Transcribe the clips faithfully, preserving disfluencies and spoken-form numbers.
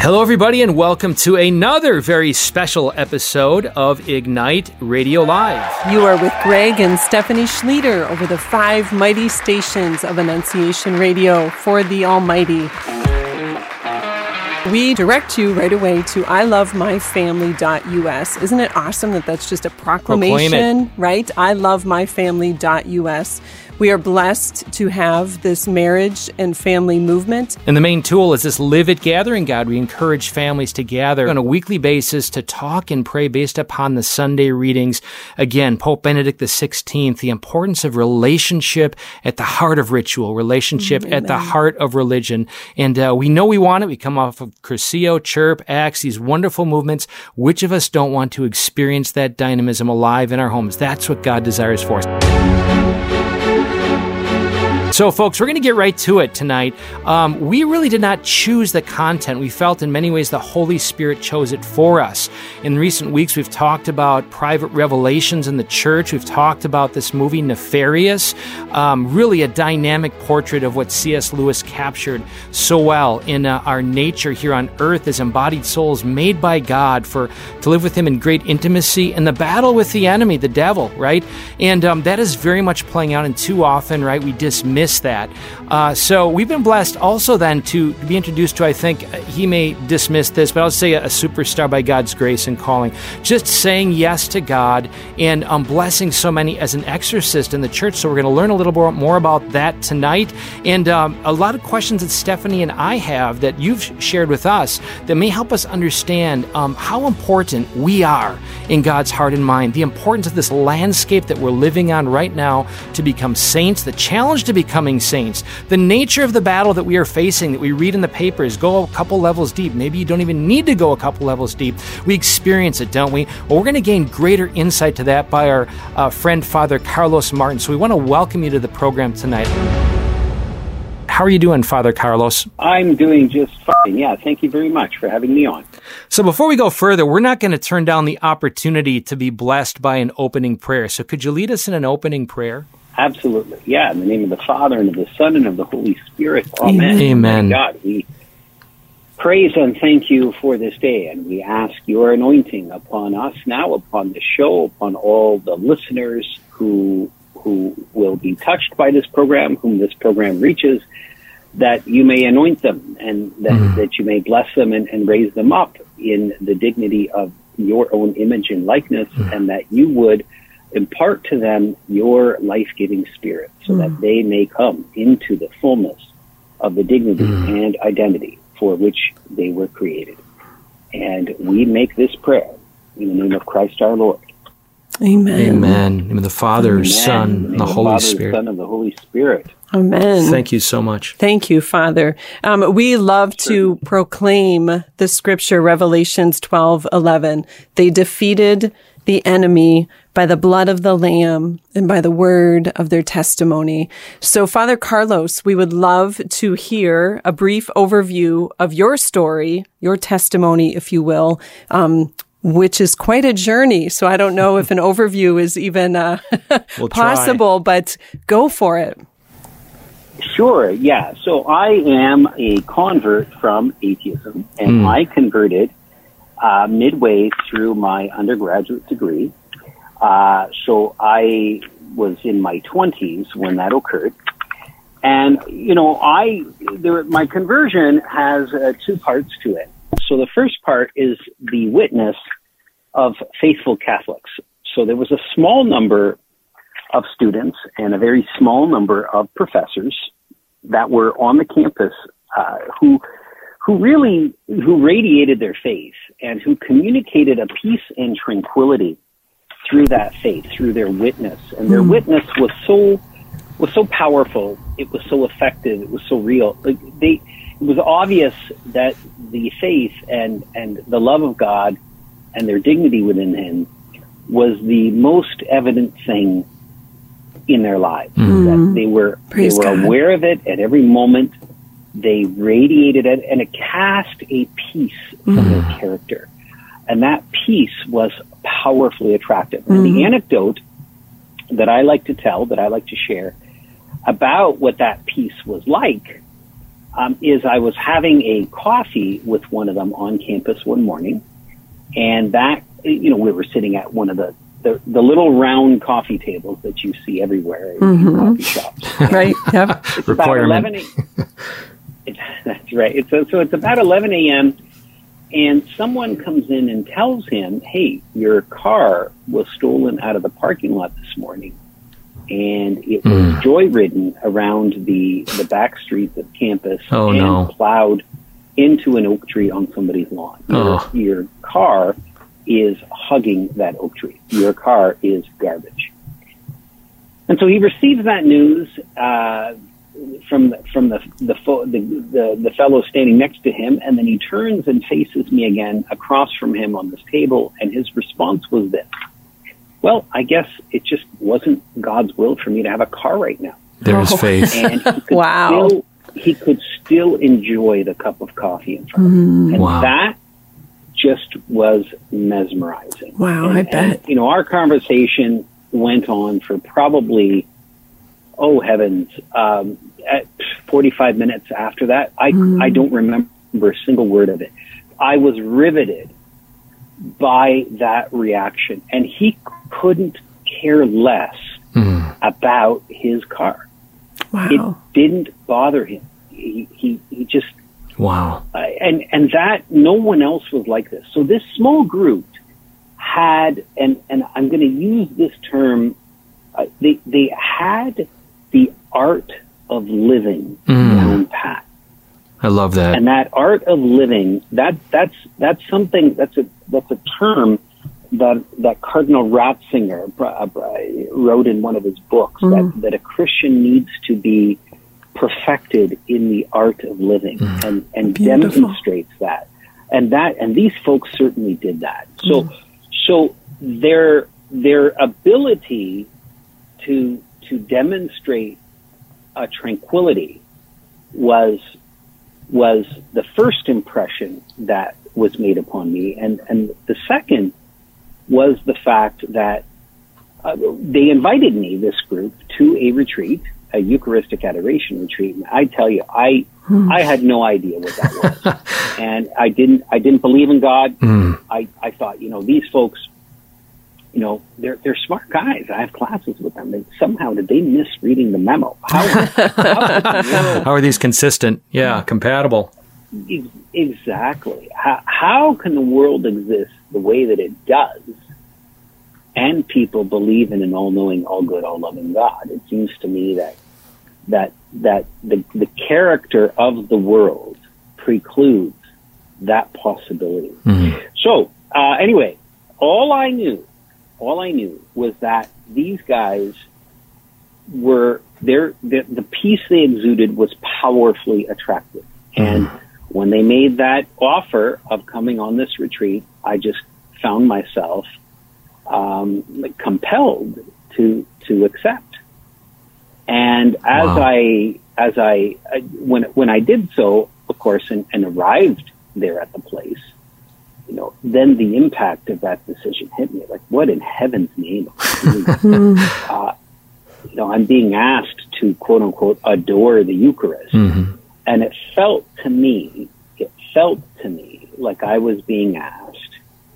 Hello, everybody, and welcome to another very special episode of Ignite Radio Live. You are with Greg and Stephanie Schlueter over the five mighty stations of Annunciation Radio for the Almighty. We direct you right away to I love my family dot U S. Isn't it awesome that that's just a proclamation, right? I love my family dot U S. We are blessed to have this marriage and family movement. And the main tool is this Live It Gathering Guide. We encourage families to gather on a weekly basis to talk and pray based upon the Sunday readings. Again, Pope Benedict the sixteenth, the importance of relationship at the heart of ritual, relationship Amen. At the heart of religion. And uh, we know we want it. We come off of Cursillo, Chirp, Acts, these wonderful movements. Which of us don't want to experience that dynamism alive in our homes? That's what God desires for us. So, folks, we're going to get right to it tonight. Um, we really did not choose the content. We felt in many ways the Holy Spirit chose it for us. In recent weeks, we've talked about private revelations in the church. We've talked about this movie, Nefarious, um, really a dynamic portrait of what C S Lewis captured so well in uh, our nature here on earth as embodied souls made by God for to live with Him in great intimacy and the battle with the enemy, the devil, right? And um, that is very much playing out, and too often, right, we dismiss that. Uh, so we've been blessed also then to be introduced to, I think, uh, he may dismiss this, but I'll say a, a superstar by God's grace and calling. Just saying yes to God and um, blessing so many as an exorcist in the church. So we're going to learn a little more, more about that tonight. And um, a lot of questions that Stephanie and I have that you've shared with us that may help us understand um, how important we are in God's heart and mind, the importance of this landscape that we're living on right now to become saints, the challenge to becoming saints, the nature of the battle that we are facing, that we read in the papers, go a couple levels deep. Maybe you don't even need to go a couple levels deep. We experience it, don't we? Well, we're going to gain greater insight to that by our uh, friend, Father Carlos Martin. So we want to welcome you to the program tonight. How are you doing, Father Carlos? I'm doing just fine. Yeah, thank you very much for having me on. So before we go further, we're not going to turn down the opportunity to be blessed by an opening prayer. So could you lead us in an opening prayer? Absolutely. Yeah, in the name of the Father, and of the Son, and of the Holy Spirit. Amen. Amen. God, we praise and thank you for this day, and we ask your anointing upon us now, upon the show, upon all the listeners who who will be touched by this program, whom this program reaches, that you may anoint them, and that, mm. that you may bless them and, and raise them up in the dignity of your own image and likeness, mm. and that you would impart to them your life-giving spirit so mm. that they may come into the fullness of the dignity mm. and identity for which they were created. And we make this prayer in the name of Christ our Lord. Amen. Amen. In the name of the Father, Amen. Son, and the Holy Father, Spirit. Son, and the Holy Spirit. Amen. Thank you so much. Thank you, Father. Um, we love to proclaim the scripture, Revelations twelve eleven. They defeated the enemy by the blood of the Lamb and by the word of their testimony. So, Father Carlos, we would love to hear a brief overview of your story, your testimony, if you will, um, which is quite a journey. So I don't know if an overview is even uh, we'll possible, but go for it. Sure, yeah. So I am a convert from atheism, and mm. I converted uh, midway through my undergraduate degree. Uh, so I was in my twenties when that occurred. And, you know, I there, my conversion has uh, two parts to it. So the first part is the witness of faithful Catholics. So there was a small number of students and a very small number of professors that were on the campus uh, who who really who radiated their faith and who communicated a peace and tranquility through that faith, through their witness. And their mm. witness was so was so powerful, it was so effective, it was so real. Like they it was obvious that the faith and, and the love of God and their dignity within Him was the most evident thing in their lives. Mm. That they were Praise they were God. aware of it at every moment. They radiated it, and it cast a peace from mm. their character. And that peace was powerfully attractive. Mm. And the anecdote that I like to tell, that I like to share about what that peace was like, um, is I was having a coffee with one of them on campus one morning, and that, you know, we were sitting at one of the, the, the little round coffee tables that you see everywhere in Mm-hmm. coffee shops. Right. Yep. It's about eleven a.m. It's, that's right. It's a, so it's about eleven a.m. and someone comes in and tells him, "Hey, your car was stolen out of the parking lot this morning, and it was Mm. joyridden around the the back streets of campus Oh, and no. plowed into an oak tree on somebody's lawn. Your, Oh. your car is hugging that oak tree. Your car is garbage." And so he receives that news uh, from the, from the the, fo- the the the fellow standing next to him, and then he turns and faces me again across from him on this table, and his response was this: "Well, I guess it just wasn't God's will for me to have a car right now." There's Oh. faith. And he could Wow. still he could still enjoy the cup of coffee in front of him, and Wow. that just was mesmerizing. Wow, And- I bet. and, you know, our conversation went on for probably, oh heavens, um, at forty-five minutes after that. I, I don't remember a single word of it. I was riveted by that reaction, and he couldn't care less Mm. about his car. Wow. It didn't bother him. He, he, he just, Wow. uh, and, and that no one else was like this. So this small group had, and, and I'm going to use this term, uh, they, they had the art of living Mm. down pat. I love that. And that art of living, that, that's, that's something, that's a, that's a term that, that Cardinal Ratzinger uh, wrote in one of his books, Mm. that, that a Christian needs to be perfected in the art of living, Mm. and, and Beautiful. demonstrates that. And that, and these folks certainly did that. So, mm. so their, their ability to, to demonstrate a tranquility was, was the first impression that was made upon me. And, and the second was the fact that uh, they invited me, this group, to a retreat, a Eucharistic adoration retreat. And I tell you, I, Hmm. I had no idea what that was. And I didn't, I didn't believe in God. Mm. I, I thought, you know, these folks, you know, they're, they're smart guys. I have classes with them. And somehow did they miss reading the memo? How, how, How are these consistent? Yeah, compatible. Ex- Exactly. How, how can the world exist the way that it does, and people believe in an all-knowing, all-good, all-loving God? It seems to me that that that the the character of the world precludes that possibility. Mm. So uh, anyway, all I knew, all I knew was that these guys were their the, the peace they exuded was powerfully attractive, and when they made that offer of coming on this retreat, I just found myself um, compelled to to accept. And as Wow. I as I uh, when when I did so, of course, and, and arrived there at the place, you know, then the impact of that decision hit me. Like, what in heaven's name? uh, you know, I'm being asked to quote unquote adore the Eucharist. Mm-hmm. And it felt to me, it felt to me like I was being asked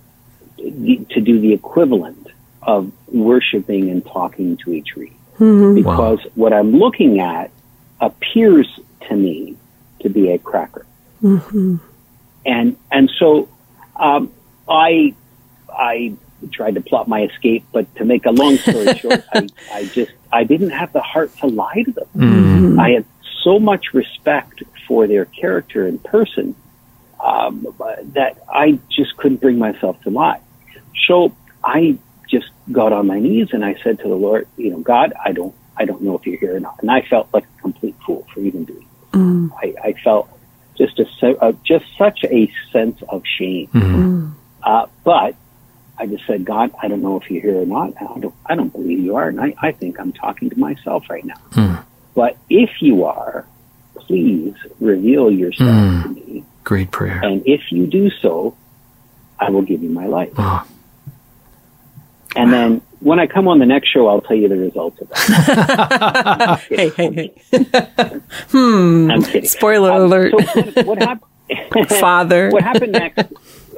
to do the equivalent of worshiping and talking to a tree. Mm-hmm. Because Wow. what I'm looking at appears to me to be a cracker. Mm-hmm. And, and so, um, I, I tried to plot my escape, but to make a long story short, I, I just, I didn't have the heart to lie to them. Mm. I had so much respect for their character in person um, that I just couldn't bring myself to lie. So I just got on my knees and I said to the Lord, you know, God, I don't, I don't know if you're here or not. And I felt like a complete fool for even doing it. Mm. I, I felt just a, uh, just such a sense of shame. Mm. Uh, but I just said, God, I don't know if you're here or not. I don't, I don't believe you are. And I, I think I'm talking to myself right now. Mm. But if you are, please reveal yourself Mm. to me. Great prayer. And if you do so, I will give you my life. Oh. And then when I come on the next show, I'll tell you the results of that. hey, hey, hey. hmm. I'm kidding. Spoiler um, alert. So what, what happened? Father. What happened next?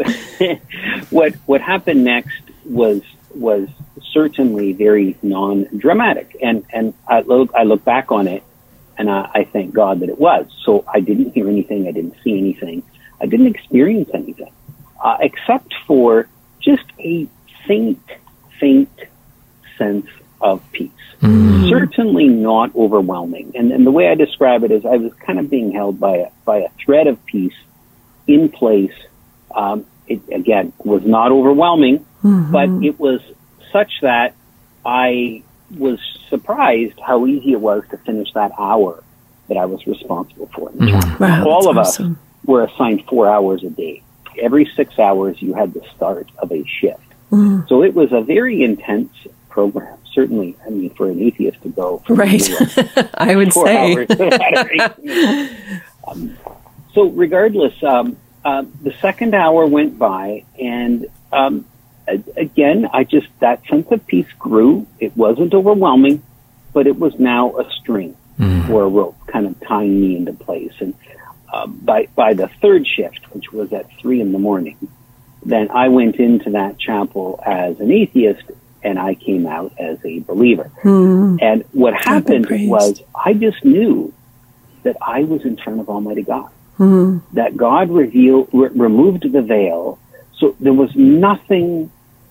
what what happened next was was certainly very non-dramatic, and and I look I look back on it, and I, I thank God that it was. So I didn't hear anything, I didn't see anything, I didn't experience anything, uh, except for just a faint, faint sense of peace. Mm. Certainly not overwhelming. And, and the way I describe it is I was kind of being held by a, by a thread of peace in place. Um, it, again, was not overwhelming, mm-hmm. but it was such that I was surprised how easy it was to finish that hour that I was responsible for. In the mm. Wow, All of awesome. us were assigned four hours a day. Every six hours, you had the start of a shift. Mm. So it was a very intense program. Certainly, I mean, for an atheist to go. Right. I would four say. Hours, um, so regardless, um, uh, the second hour went by, and um, again, I just, that sense of peace grew. It wasn't overwhelming, but it was now a string mm. or a rope kind of tying me into place. And uh, by, by the third shift, which was at three in the morning, then I went into that chapel as an atheist, and I came out as a believer. Mm. And what happened was I just knew that I was in front of Almighty God, mm. that God revealed, re- removed the veil, so there was nothing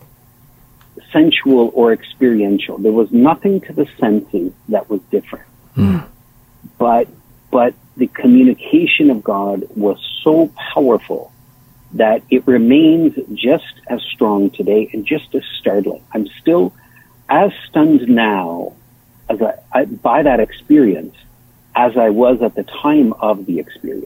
sensual or experiential. There was nothing to the senses that was different. Mm. But, but the communication of God was so powerful that it remains just as strong today and just as startling. I'm still as stunned now as I, I, by that experience as I was at the time of the experience.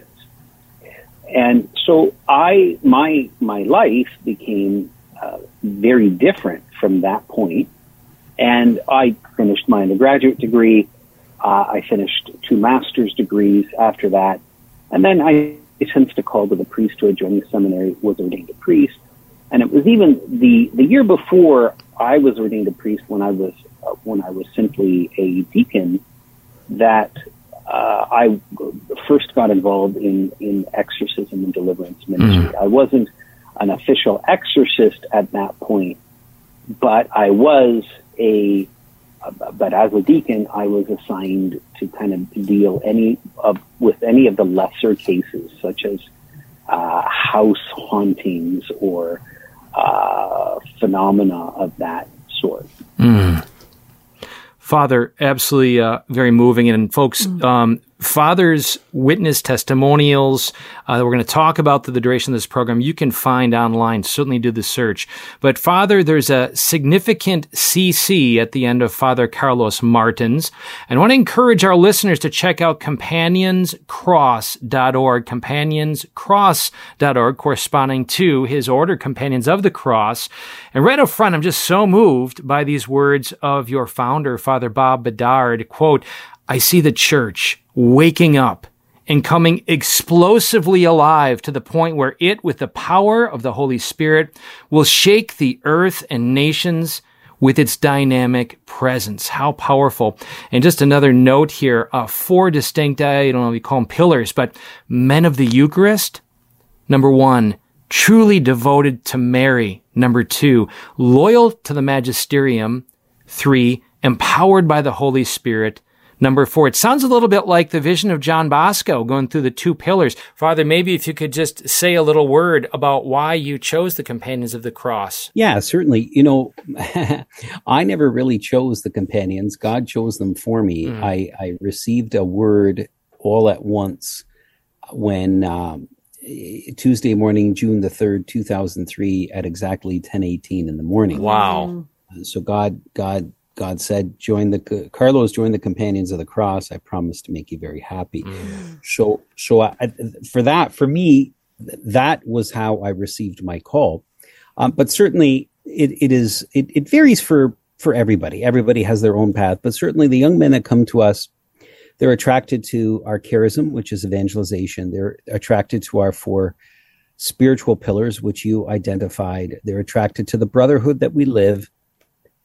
And so I, my, my life became uh, very different from that point. And I finished my undergraduate degree. Uh, I finished two master's degrees after that. And then I I sensed a call to the priesthood, joined the seminary, was ordained a priest. And it was even the, the year before I was ordained a priest, when I was, uh, when I was simply a deacon, that, uh, I first got involved in, in exorcism and deliverance ministry. Mm. I wasn't an official exorcist at that point, but I was a, uh, but as a deacon, I was assigned to kind of deal any of, with any of the lesser cases, such as uh, house hauntings or uh, phenomena of that sort. Mm. Father, absolutely uh, very moving. And folks, mm. um, Father's witness testimonials uh, that we're going to talk about through the duration of this program, you can find online. Certainly do the search. But Father, there's a significant C C at the end of Father Carlos Martins. And I want to encourage our listeners to check out companions cross dot org, companions cross dot org, corresponding to his order, Companions of the Cross. And right up front, I'm just so moved by these words of your founder, Father Bob Bedard, quote, "I see the church waking up and coming explosively alive to the point where it, with the power of the Holy Spirit, will shake the earth and nations with its dynamic presence." How powerful. And just another note here, uh, four distinct, I don't know if you call them pillars, but men of the Eucharist. Number one, truly devoted to Mary. Number two, loyal to the magisterium. Three, empowered by the Holy Spirit. Number four, it sounds a little bit like the vision of John Bosco going through the two pillars. Father, maybe if you could just say a little word about why you chose the Companions of the Cross. Yeah, certainly. You know, I never really chose the companions. God chose them for me. Mm. I, I received a word all at once when um, Tuesday morning, June the third, two thousand three, at exactly ten eighteen in the morning. Wow. So God, God, God said, join the, Carlos, join the Companions of the Cross. I promise to make you very happy. Mm. So, so I, for that, for me, that was how I received my call. Um, but certainly it, it is, it, it varies for, for everybody. Everybody has their own path, but certainly the young men that come to us, they're attracted to our charism, which is evangelization. They're attracted to our four spiritual pillars, which you identified. They're attracted to the brotherhood that we live.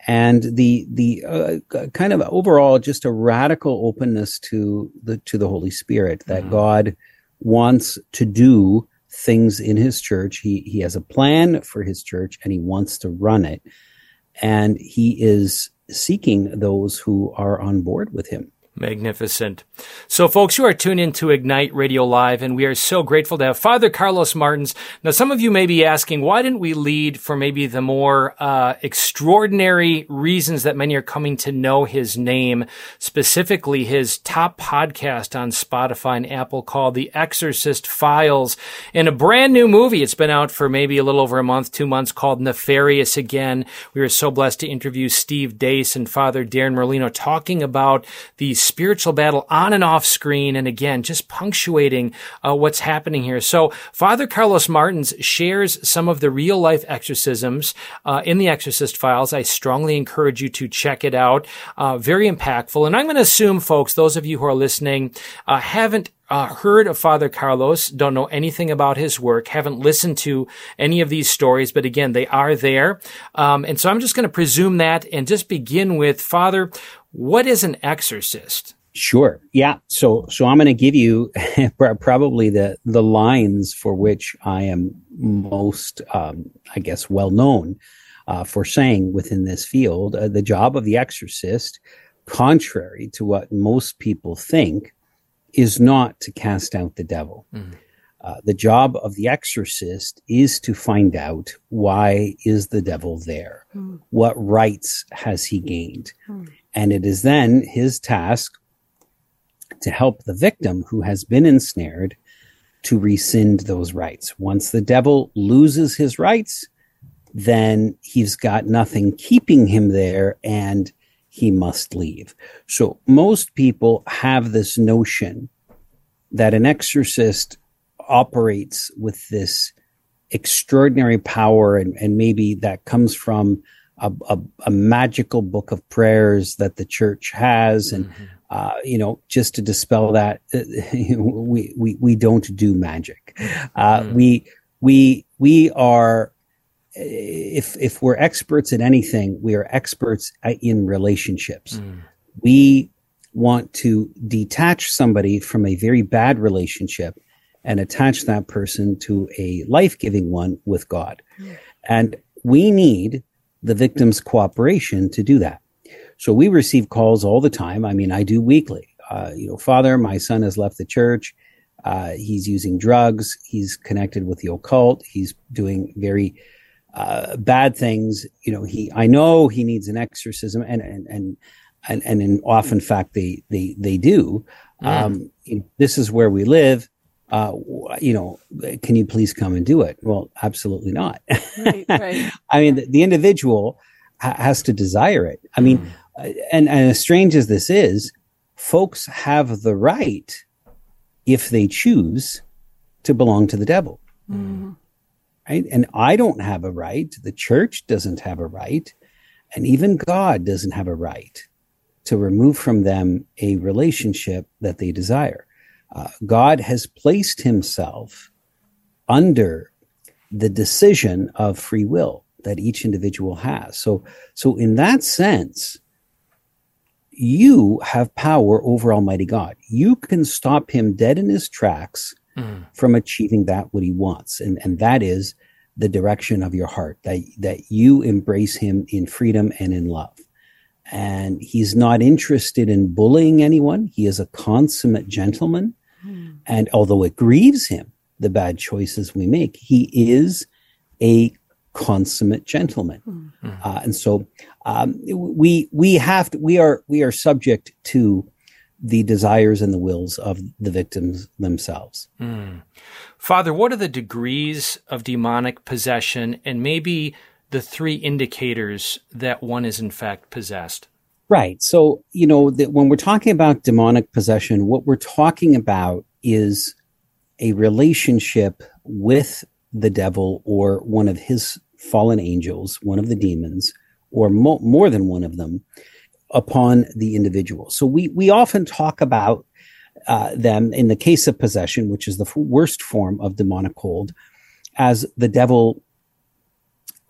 and the the uh, kind of overall just a radical openness to the to the Holy Spirit, that mm-hmm. God wants to do things in his church. He he has a plan for his church, and he wants to run it, and he is seeking those who are on board with him. Magnificent. So, folks, you are tuned in to Ignite Radio Live, and we are so grateful to have Father Carlos Martins. Now, some of you may be asking, why didn't we lead for maybe the more uh, extraordinary reasons that many are coming to know his name, specifically his top podcast on Spotify and Apple called The Exorcist Files, and a brand new movie. It's been out for maybe a little over a month, two months, called Nefarious Again. We were so blessed to interview Steve Deace and Father Darren Merlino talking about the spiritual battle on and off screen, and again, just punctuating uh, what's happening here. So Father Carlos Martins shares some of the real-life exorcisms uh, in the Exorcist Files. I strongly encourage you to check it out. Uh, very impactful. And I'm going to assume, folks, those of you who are listening uh, haven't Uh, heard of Father Carlos, don't know anything about his work, haven't listened to any of these stories, but again, they are there. Um, and so I'm just going to presume that and just begin with, Father, what is an exorcist? Sure. Yeah. So, so I'm going to give you probably the, the lines for which I am most, um, I guess, well known, uh, for saying within this field, uh, the job of the exorcist, contrary to what most people think, is not to cast out the devil. Mm. Uh, the job of the exorcist is to find out, why is the devil there? Mm. What rights has he gained? Mm. And it is then his task to help the victim who has been ensnared to rescind those rights. Once the devil loses his rights, then he's got nothing keeping him there, and he must leave. So most people have this notion that an exorcist operates with this extraordinary power, and, and maybe that comes from a, a, a magical book of prayers that the church has. And, mm-hmm. uh, you know, just to dispel that, we, we, we don't do magic. Uh, mm. we, we, we are, If if we're experts in anything, we are experts in relationships. Mm. We want to detach somebody from a very bad relationship and attach that person to a life-giving one with God. Mm. And we need the victim's cooperation to do that. So we receive calls all the time. I mean, I do weekly. Uh, you know, Father, my son has left the church. Uh, he's using drugs. He's connected with the occult. He's doing very Uh, bad things. You know, he, I know he needs an exorcism, and, and, and, and, and in often fact, they, they, they do. Mm. Um, you know, this is where we live. Uh, you know, can you please come and do it? Well, absolutely not. Right, right. I mean, the, the individual ha- has to desire it. I mean, mm. and, and as strange as this is, folks have the right, if they choose, to belong to the devil. Mm. Right? And I don't have a right. The church doesn't have a right. And even God doesn't have a right to remove from them a relationship that they desire. Uh, God has placed himself under the decision of free will that each individual has. So, so in that sense, you have power over Almighty God. You can stop him dead in his tracks mm. from achieving that what he wants. And, and that is the direction of your heart, that, that you embrace him in freedom and in love. And he's not interested in bullying anyone. He is a consummate gentleman. Mm. And although it grieves him, the bad choices we make, he is a consummate gentleman. Mm. Uh, and so, um, we, we have to, we are, we are subject to the desires and the wills of the victims themselves. Mm. Father, what are the degrees of demonic possession, and maybe the three indicators that one is in fact possessed? Right. So, you know, that when we're talking about demonic possession, what we're talking about is a relationship with the devil or one of his fallen angels, one of the demons, or mo- more than one of them, upon the individual. So we, we often talk about uh, them in the case of possession, which is the f- worst form of demonic hold, as the devil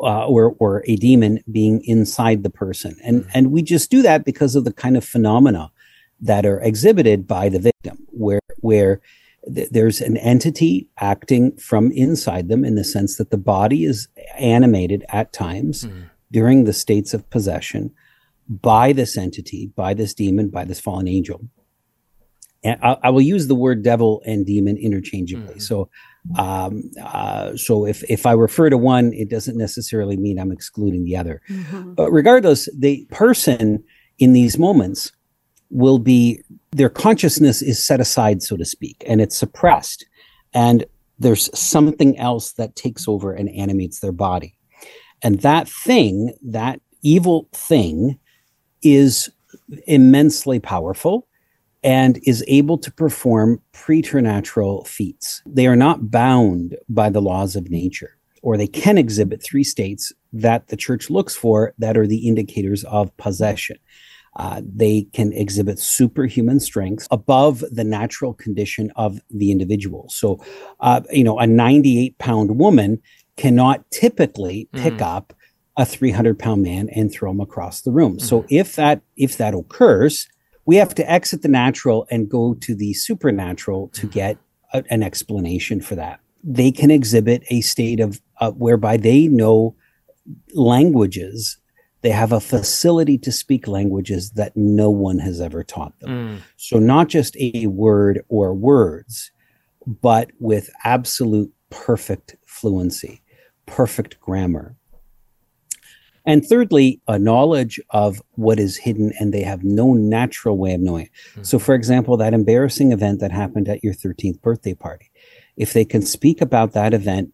uh, or or a demon being inside the person, and and we just do that because of the kind of phenomena that are exhibited by the victim, where where th- there's an entity acting from inside them, in the sense that the body is animated at times mm. during the states of possession by this entity, by this demon, by this fallen angel. And I, I will use the word devil and demon interchangeably. Mm. So, um, uh, so if if I refer to one, it doesn't necessarily mean I'm excluding the other. Mm-hmm. But regardless, the person in these moments will be, their consciousness is set aside, so to speak, and it's suppressed. And there's something else that takes over and animates their body. And that thing, that evil thing, is immensely powerful and is able to perform preternatural feats. They are not bound by the laws of nature, or they can exhibit three states that the church looks for that are the indicators of possession. Uh, they can exhibit superhuman strength above the natural condition of the individual. So, uh, you know, a ninety-eight pound woman cannot typically pick mm. up a three hundred pound man and throw him across the room. Mm. So if that, if that occurs, we have to exit the natural and go to the supernatural to get a, an explanation for that. They can exhibit a state of uh, whereby they know languages. They have a facility to speak languages that no one has ever taught them. Mm. So not just a word or words, but with absolute perfect fluency, perfect grammar. And thirdly, a knowledge of what is hidden, and they have no natural way of knowing it. Mm. So for example, that embarrassing event that happened at your thirteenth birthday party, if they can speak about that event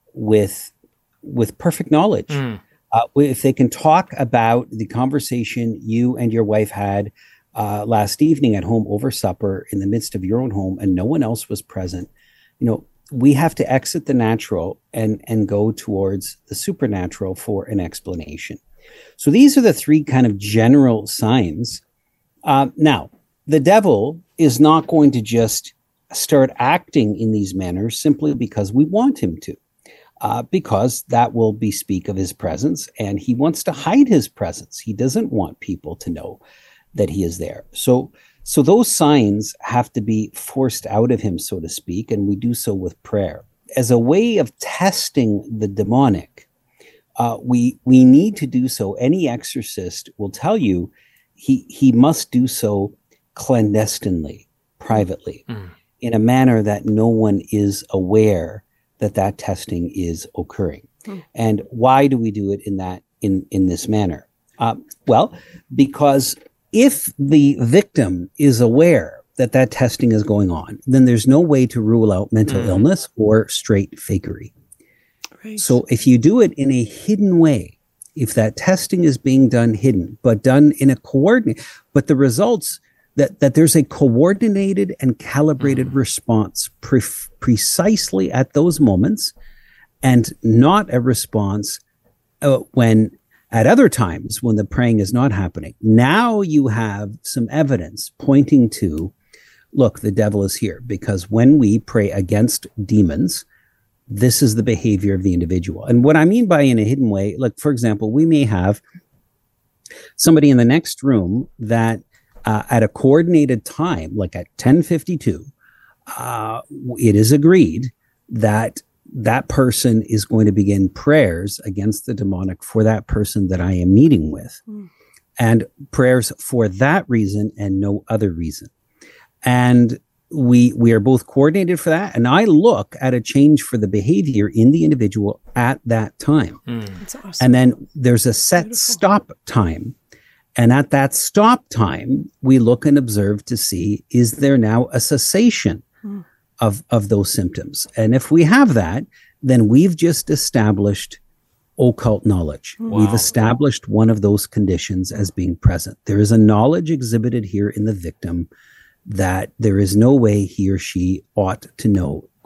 with, with perfect knowledge, mm. Uh, if they can talk about the conversation you and your wife had uh, last evening at home over supper in the midst of your own home and no one else was present, you know, we have to exit the natural and, and go towards the supernatural for an explanation. So these are the three kind of general signs. Uh, now, the devil is not going to just start acting in these manners simply because we want him to. Uh, because that will bespeak of his presence, and he wants to hide his presence. He doesn't want people to know that he is there. So, so those signs have to be forced out of him, so to speak, and we do so with prayer. As a way of testing the demonic, uh, we we need to do so. Any exorcist will tell you he he must do so clandestinely, privately, mm. in a manner that no one is aware that that testing is occurring. Hmm. And why do we do it in that in, in this manner? Uh, well, because if the victim is aware that that testing is going on, then there's no way to rule out mental mm. illness or straight fakery. Right. So if you do it in a hidden way, if that testing is being done hidden, but done in a coordinate, but the results that, that there's a coordinated and calibrated mm. response pre- precisely at those moments, and not a response uh, when at other times when the praying is not happening. Now you have some evidence pointing to, look, the devil is here, because when we pray against demons, this is the behavior of the individual. And what I mean by in a hidden way, like, for example, we may have somebody in the next room that Uh, at a coordinated time, like at ten fifty-two, uh, it is agreed that that person is going to begin prayers against the demonic for that person that I am meeting with. Mm. And prayers for that reason and no other reason. And we we are both coordinated for that. And I look at a change for the behavior in the individual at that time. Mm. That's awesome. And then there's a set Beautiful. Stop time. And at that stop time, we look and observe to see, is there now a cessation mm. of, of those symptoms? And if we have that, then we've just established occult knowledge. Wow. We've established one of those conditions as being present. There is a knowledge exhibited here in the victim that there is no way he or she ought to know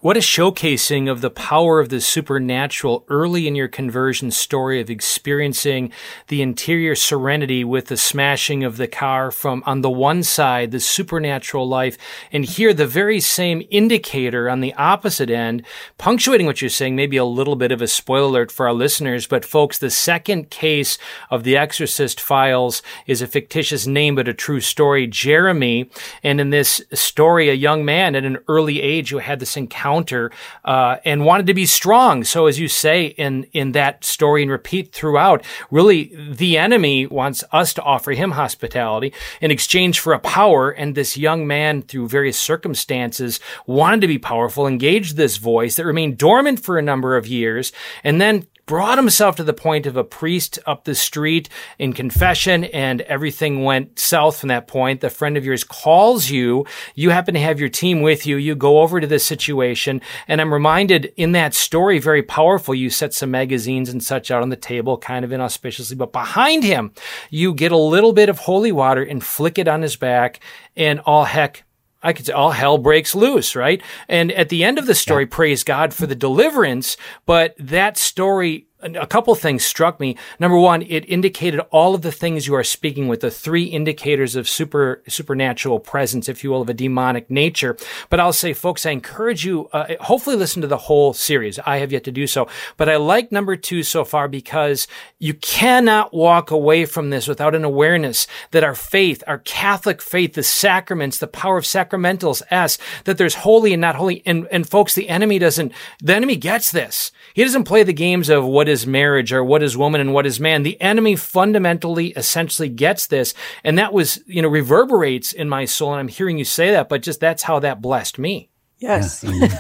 What a showcasing of the power of the supernatural early in your conversion story of experiencing the interior serenity with the smashing of the car from, on the one side, the supernatural life, and here the very same indicator on the opposite end, punctuating what you're saying, maybe a little bit of a spoiler alert for our listeners, but folks, the second case of The Exorcist Files is a fictitious name, but a true story, Jeremy, and in this story, a young man at an early age who had this encounter uh, and wanted to be strong. So as you say in, in that story and repeat throughout, really the enemy wants us to offer him hospitality in exchange for a power. And this young man, through various circumstances, wanted to be powerful, engaged this voice that remained dormant for a number of years, and then brought himself to the point of a priest up the street in confession, and everything went south from that point. The friend of yours calls you. You happen to have your team with you. You go over to this situation, and I'm reminded in that story, very powerful, you set some magazines and such out on the table, kind of inauspiciously, but behind him, you get a little bit of holy water and flick it on his back, and all heck, I could say all hell breaks loose, right? And at the end of the story, yeah. Praise God for the deliverance. But that story, a couple things struck me. Number one, it indicated all of the things you are speaking with, the three indicators of super supernatural presence, if you will, of a demonic nature. But I'll say, folks, I encourage you, uh, hopefully listen to the whole series. I have yet to do so. But I like number two so far because you cannot walk away from this without an awareness that our faith, our Catholic faith, the sacraments, the power of sacramentals, S, that there's holy and not holy. And, and folks, the enemy doesn't, the enemy gets this. He doesn't play the games of what is marriage or what is woman and what is man. The enemy fundamentally, essentially gets this. And that was, you know, reverberates in my soul. And I'm hearing you say that, but just that's how that blessed me. Yes.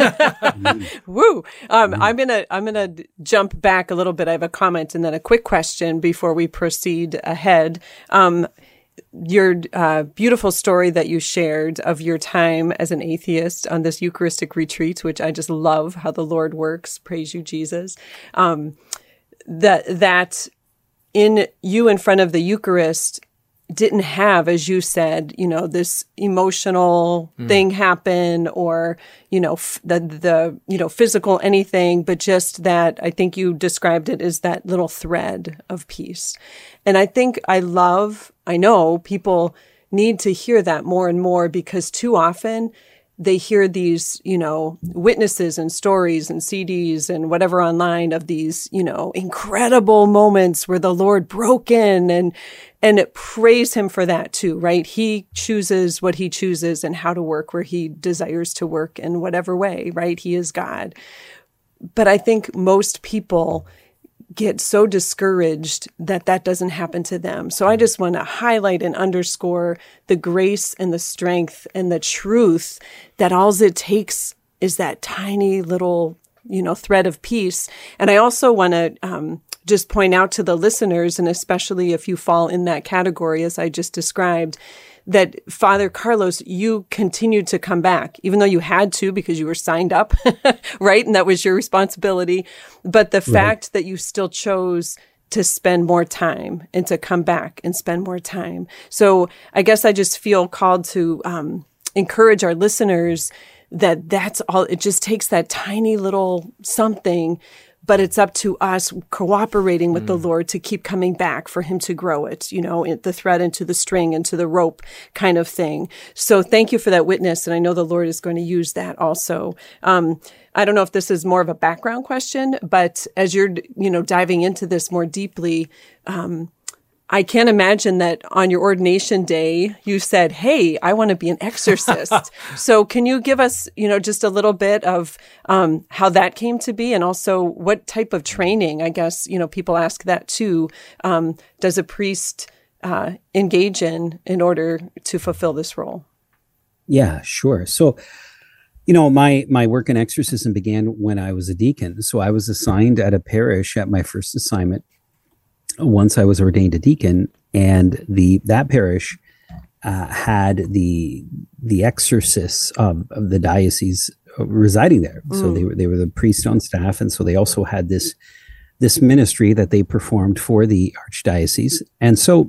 Woo. Um, I'm going to, I'm going to jump back a little bit. I have a comment and then a quick question before we proceed ahead. Um, your uh, beautiful story that you shared of your time as an atheist on this Eucharistic retreat, which I just love how the Lord works. Praise you, Jesus. Um, that, that in you in front of the Eucharist didn't have, as you said, you know, this emotional mm. thing happen or, you know, f- the, the, you know, physical anything, but just that, I think you described it as that little thread of peace. And I think I love, I know people need to hear that more and more because too often they hear these, you know, witnesses and stories and C Ds and whatever online of these, you know, incredible moments where the Lord broke in and, and praise him for that too, right? He chooses what he chooses and how to work where he desires to work in whatever way, right? He is God. But I think most people get so discouraged that that doesn't happen to them. So I just want to highlight and underscore the grace and the strength and the truth that all it takes is that tiny little, you know, thread of peace. And I also want to um, just point out to the listeners, and especially if you fall in that category, as I just described, that Father Carlos, you continued to come back, even though you had to because you were signed up, right? And that was your responsibility. But the right. fact that you still chose to spend more time and to come back and spend more time. So I guess I just feel called to um, encourage our listeners that that's all, it just takes that tiny little something, but it's up to us cooperating with mm. the Lord to keep coming back for him to grow it, you know, the thread into the string, into the rope kind of thing. So thank you for that witness. And I know the Lord is going to use that also. Um, I don't know if this is more of a background question, but as you're, you know, diving into this more deeply, um, I can't imagine that on your ordination day, you said, hey, I want to be an exorcist. So can you give us, you know, just a little bit of um, how that came to be and also what type of training, I guess, you know, people ask that too, um, does a priest uh, engage in in order to fulfill this role? Yeah, sure. So, you know, my, my work in exorcism began when I was a deacon. So I was assigned at a parish at my first assignment. Once I was ordained a deacon, and the that parish uh, had the the exorcists of, of the diocese residing there. Mm. So they were they were the priests on staff, and so they also had this this ministry that they performed for the archdiocese. And so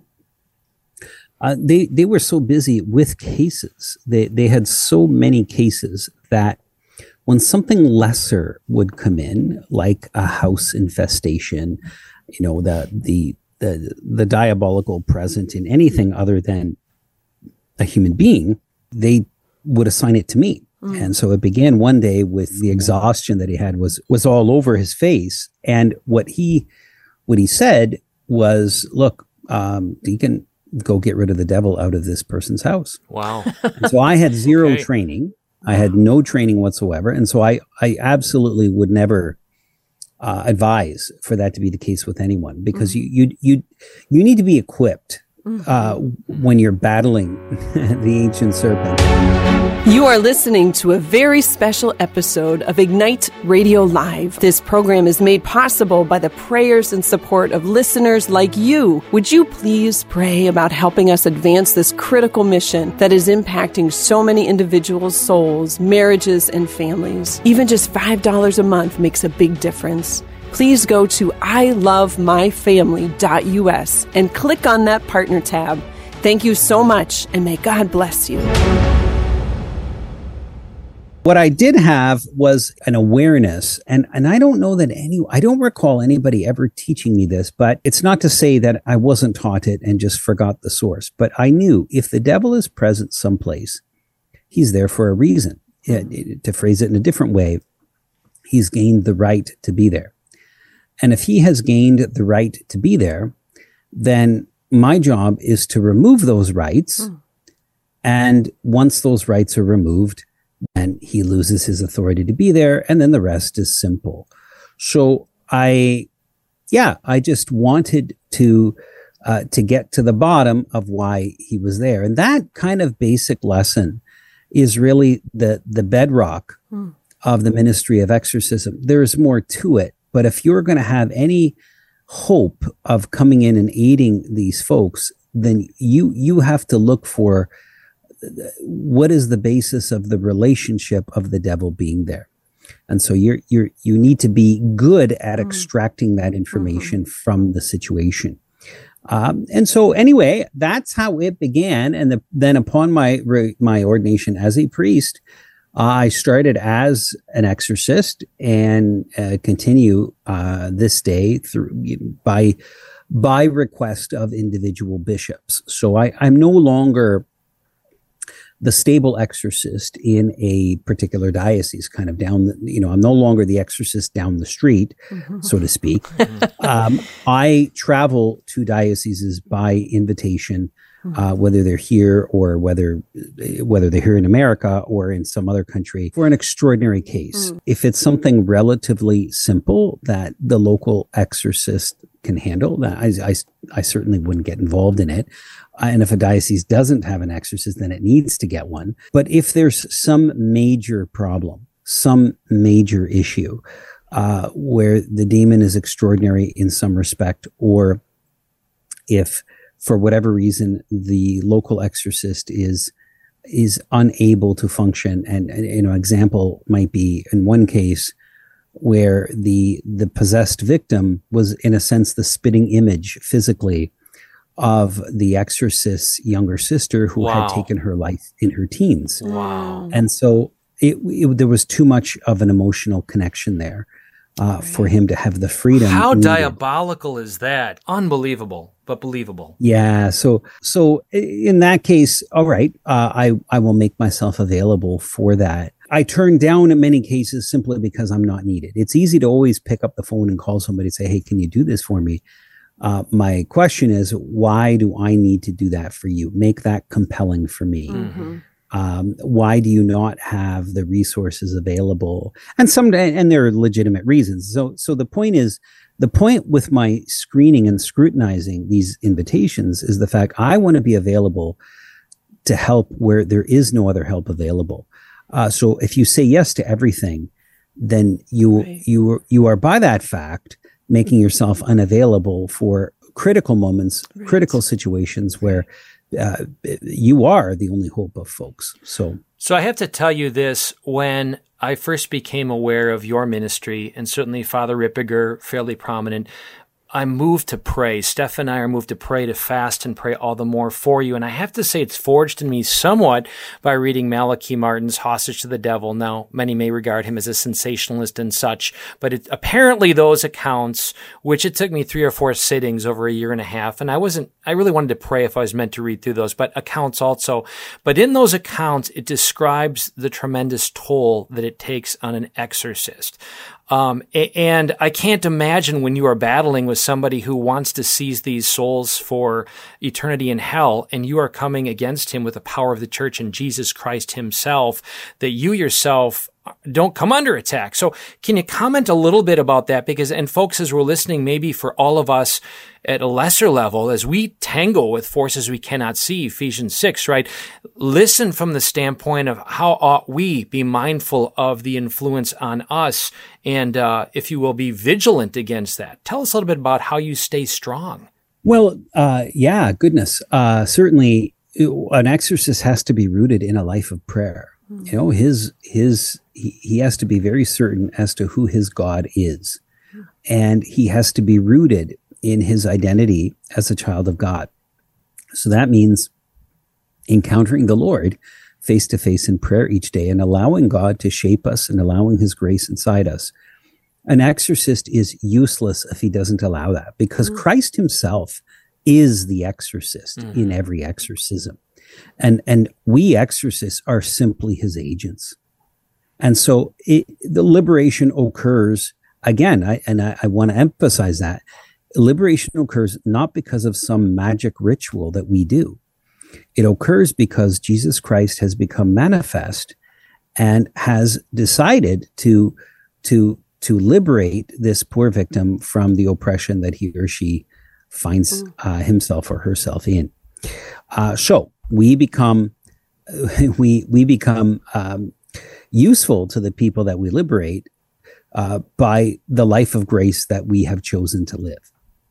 uh, they they were so busy with cases. They they had so many cases that when something lesser would come in, like a house infestation, you know, the the the the diabolical present in anything other than a human being, they would assign it to me. Mm. And so it began one day with the exhaustion that he had was was all over his face. And what he what he said was, look, um, Deacon, go get rid of the devil out of this person's house. Wow. And so I had zero okay. training. I had no training whatsoever. And so I, I absolutely would never uh, advise for that to be the case with anyone, because mm. you, you, you, you need to be equipped uh, when you're battling the ancient serpent. You are listening to a very special episode of Ignite Radio Live. This program is made possible by the prayers and support of listeners like you. Would you please pray about helping us advance this critical mission that is impacting so many individuals' souls, marriages, and families? Even just five dollars a month makes a big difference. Please go to I love my family dot U S and click on that partner tab. Thank you so much, and may God bless you. What I did have was an awareness, and, and I don't know that any, I don't recall anybody ever teaching me this, but it's not to say that I wasn't taught it and just forgot the source. But I knew if the devil is present someplace, he's there for a reason. It, it, to phrase it in a different way, he's gained the right to be there. And if he has gained the right to be there, then my job is to remove those rights. Mm. And once those rights are removed, then he loses his authority to be there. And then the rest is simple. So I, yeah, I just wanted to, uh, to get to the bottom of why he was there. And that kind of basic lesson is really the, the bedrock mm. of the ministry of exorcism. There's more to it. But if you're going to have any hope of coming in and aiding these folks, then you you have to look for what is the basis of the relationship of the devil being there. And so you're you're you need to be good at mm-hmm. extracting that information mm-hmm. from the situation. Um, and so anyway, that's how it began. And the, then upon my my ordination as a priest, I started as an exorcist and uh, continue uh, this day through by by request of individual bishops. So I, I'm no longer the stable exorcist in a particular diocese, kind of down the, you know, I'm no longer the exorcist down the street, mm-hmm. so to speak. um, I travel to dioceses by invitation. Uh, whether they're here or whether whether they're here in America or in some other country, for an extraordinary case. Mm. If it's something relatively simple that the local exorcist can handle, that I, I, I certainly wouldn't get involved in it. Uh, and if a diocese doesn't have an exorcist, then it needs to get one. But if there's some major problem, some major issue uh, where the demon is extraordinary in some respect, or if for whatever reason, the local exorcist is is unable to function. And, and you know, example might be in one case where the the possessed victim was, in a sense, the spitting image physically of the exorcist's younger sister who wow. had taken her life in her teens. Wow! And so it, it, there was too much of an emotional connection there uh, right. for him to have the freedom. How needed. Diabolical is that? Unbelievable. But believable. Yeah. So, so in that case, all right, uh, I, I will make myself available for that. I turn down in many cases simply because I'm not needed. It's easy to always pick up the phone and call somebody and say, hey, can you do this for me? Uh, my question is, why do I need to do that for you? Make that compelling for me. Mm-hmm. Um, why do you not have the resources available? And some, and there are legitimate reasons. So, so the point is, The point with my screening and scrutinizing these invitations is the fact I want to be available to help where there is no other help available. Uh, so if you say yes to everything, then you right. you you are by that fact making yourself unavailable for critical moments, right. critical situations where uh, you are the only hope of folks. So, so I have to tell you this: when I first became aware of your ministry, and certainly Father Ripperger, fairly prominent, I'm moved to pray. Steph and I are moved to pray, to fast and pray all the more for you. And I have to say it's forged in me somewhat by reading Malachi Martin's Hostage to the Devil. Now, many may regard him as a sensationalist and such, but it, apparently those accounts, which it took me three or four sittings over a year and a half, and I wasn't, I really wanted to pray if I was meant to read through those, but accounts also. But in those accounts, it describes the tremendous toll that it takes on an exorcist. Um, and I can't imagine when you are battling with somebody who wants to seize these souls for eternity in hell, and you are coming against him with the power of the church and Jesus Christ himself, that you yourself don't come under attack. So can you comment a little bit about that? Because, and folks, as we're listening, maybe for all of us at a lesser level, as we tangle with forces we cannot see, Ephesians six, right? Listen from the standpoint of how ought we be mindful of the influence on us and, uh, if you will, be vigilant against that. Tell us a little bit about how you stay strong. Well, uh, yeah, goodness. Uh, certainly an exorcist has to be rooted in a life of prayer. You know, his, his, he, he has to be very certain as to who his God is. And he has to be rooted in his identity as a child of God. So that means encountering the Lord face to face in prayer each day and allowing God to shape us and allowing his grace inside us. An exorcist is useless if he doesn't allow that, because mm-hmm. Christ himself is the exorcist mm-hmm. in every exorcism. And and we exorcists are simply his agents. And so it, the liberation occurs, again, I, and I, I want to emphasize that, liberation occurs not because of some magic ritual that we do. It occurs because Jesus Christ has become manifest and has decided to, to, to liberate this poor victim from the oppression that he or she finds uh, himself or herself in. Uh, so we become, we, we become, um, useful to the people that we liberate, uh, by the life of grace that we have chosen to live.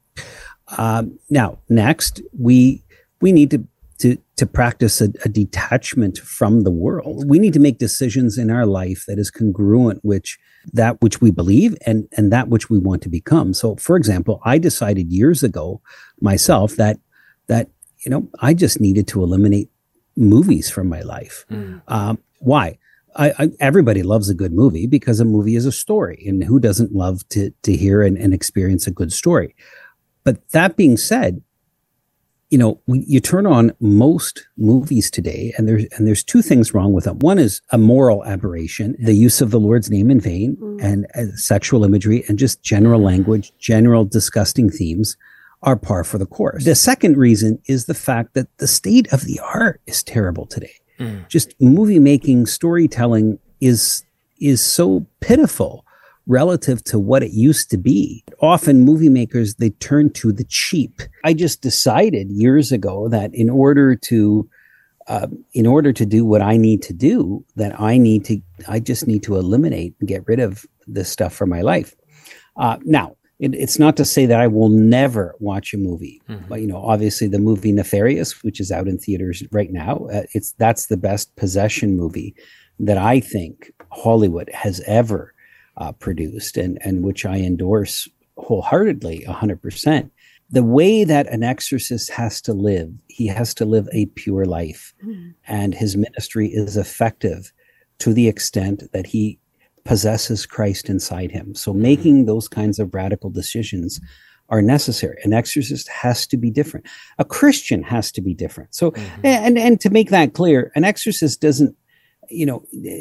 Um, now, next, we, we need to, to, to practice a, a detachment from the world. We need to make decisions in our life that is congruent with that which we believe and, and that which we want to become. So, for example, I decided years ago myself that, that, you know, I just needed to eliminate movies from my life. Mm. Um, why? I, I, everybody loves a good movie because a movie is a story, and who doesn't love to, to hear and, and experience a good story? But that being said, you know, we, you turn on most movies today, and there's and there's two things wrong with them. One is a moral aberration, the use of the Lord's name in vain, mm. and uh, sexual imagery, and just general language, general disgusting themes are par for the course. The second reason is the fact that the state of the art is terrible today. Mm. Just movie making, storytelling is is so pitiful relative to what it used to be. Often movie makers, they turn to the cheap. I just decided years ago that in order to uh, in order to do what I need to do, that I need to, I just need to eliminate and get rid of this stuff from my life. Uh, now, it, it's not to say that I will never watch a movie, mm-hmm. but you know, obviously the movie Nefarious, which is out in theaters right now, uh, it's that's the best possession movie that I think Hollywood has ever uh, produced, and and which I endorse wholeheartedly, a hundred percent. The way that an exorcist has to live, he has to live a pure life, mm-hmm. and his ministry is effective to the extent that he possesses Christ inside him. So making those kinds of radical decisions are necessary. An exorcist has to be different. A Christian has to be different. So, mm-hmm. and, and to make that clear, an exorcist doesn't, you know,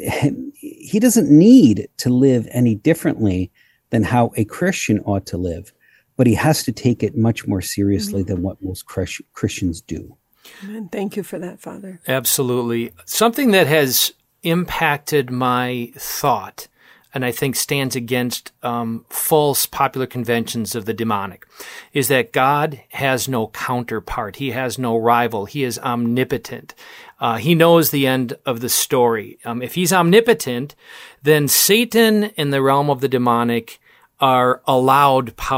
he doesn't need to live any differently than how a Christian ought to live, but he has to take it much more seriously mm-hmm. than what most Christ- Christians do. Amen. Thank you for that, Father. Absolutely. Something that has impacted my thought, and I think stands against um, false popular conventions of the demonic, is that God has no counterpart. He has no rival. He is omnipotent. Uh, he knows the end of the story. Um, if he's omnipotent, then Satan and the realm of the demonic are allowed power.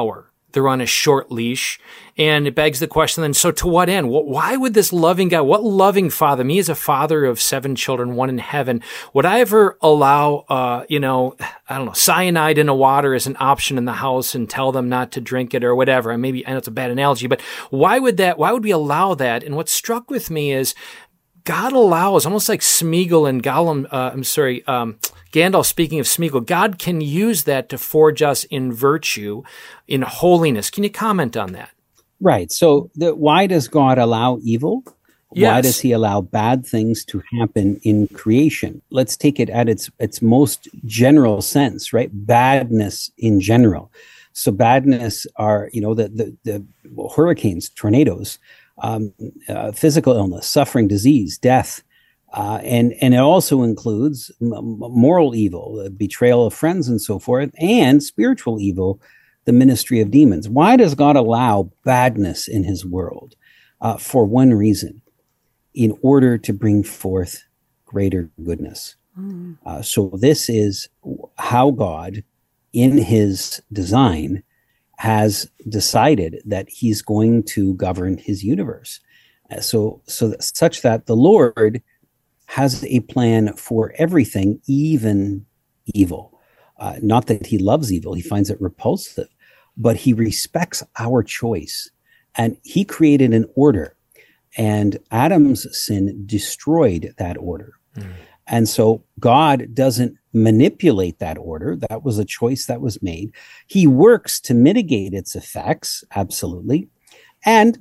they're on a short leash. And it begs the question then, so to what end? Why would this loving God, what loving father, me as a father of seven children, one in heaven, would I ever allow, uh, you know, I don't know, cyanide in a water as an option in the house and tell them not to drink it or whatever? And maybe, I know it's a bad analogy, but why would that, why would we allow that? And what struck with me is God allows, almost like Smeagol and Gollum, uh, I'm sorry, um, Gandalf speaking of Smeagol, God can use that to forge us in virtue, in holiness. Can you comment on that? Right. So the, why does God allow evil? Yes. Why does he allow bad things to happen in creation? Let's take it at its its most general sense, right? Badness in general. So badness are, you know, the the, the well, hurricanes, tornadoes, um, uh, physical illness, suffering, disease, death. Uh, and, and it also includes m- moral evil, uh, betrayal of friends and so forth, and spiritual evil, the ministry of demons. Why does God allow badness in his world? Uh, for one reason, in order to bring forth greater goodness. Mm. Uh, so this is how God, in his design, has decided that he's going to govern his universe. Uh, so, so that, such that the Lord has a plan for everything, even evil. Uh, not that he loves evil, he finds it repulsive, but he respects our choice. And he created an order, and Adam's sin destroyed that order. Mm. And so God doesn't manipulate that order. That was a choice that was made. He works to mitigate its effects, absolutely. And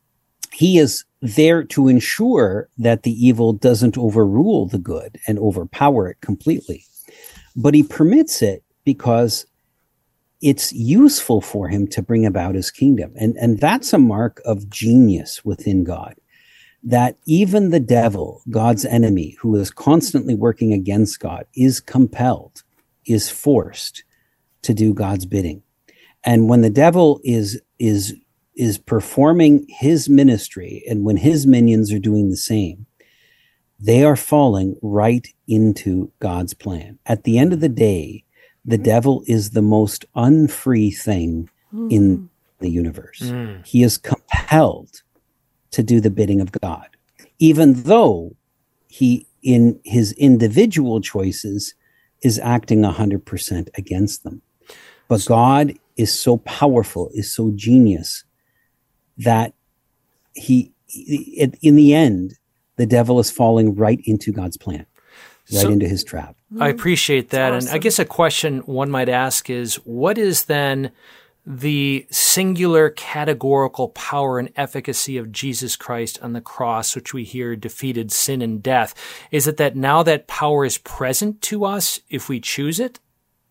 he is there to ensure that the evil doesn't overrule the good and overpower it completely. But he permits it because it's useful for him to bring about his kingdom. And, and that's a mark of genius within God, that even the devil, God's enemy, who is constantly working against God, is compelled, is forced to do God's bidding. And when the devil is, is, is performing his ministry, and when his minions are doing the same, they are falling right into God's plan. At the end of the day, the devil is the most unfree thing mm. in the universe. Mm. He is compelled to do the bidding of God, even though he, in his individual choices, is acting one hundred percent against them. But God is so powerful, is so genius, that he, in the end, the devil is falling right into God's plan, right so, into his trap. I appreciate that. Awesome. And I guess a question one might ask is, what is then the singular categorical power and efficacy of Jesus Christ on the cross, which we hear defeated sin and death? Is it that now that power is present to us if we choose it?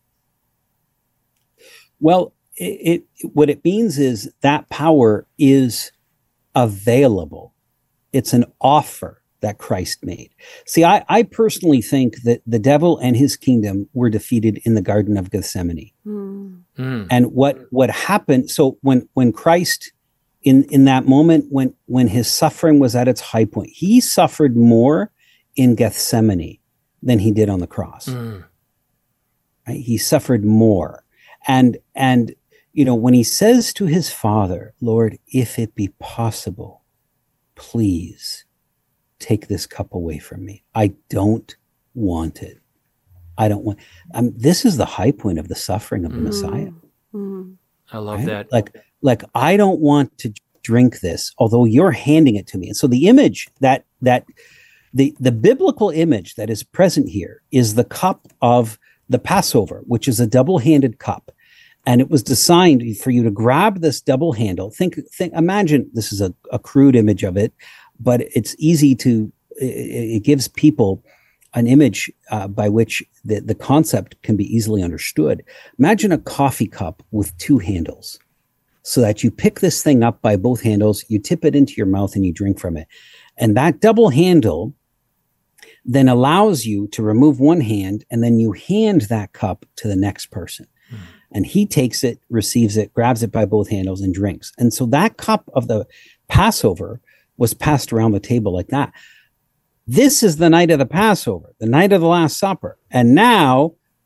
Well, it, it what it means is that power is available. It's an offer that Christ made. See, I, I personally think that the devil and his kingdom were defeated in the Garden of Gethsemane. Mm. Mm. And what, what happened, so when, when Christ, in, in that moment, when, when his suffering was at its high point, he suffered more in Gethsemane than he did on the cross. Mm. Right? He suffered more. And, and, you know, when he says to his Father, Lord, if it be possible, please take this cup away from me. I don't want it. I don't want, um, this is the high point of the suffering of the mm. Messiah. Mm. I love right? that. Like, like, I don't want to drink this, although you're handing it to me. And so the image that, that the, the biblical image that is present here is the cup of the Passover, which is a double-handed cup. And it was designed for you to grab this double handle. Think, think, imagine, this is a, a crude image of it, but it's easy to, it, it gives people an image uh, by which the, the concept can be easily understood. Imagine a coffee cup with two handles, so that you pick this thing up by both handles, you tip it into your mouth and you drink from it. And that double handle then allows you to remove one hand, and then you hand that cup to the next person. Mm. And he takes it, receives it, grabs it by both handles and drinks. And so that cup of the Passover was passed around the table like that. This is the night of the Passover, the night of the Last Supper. And now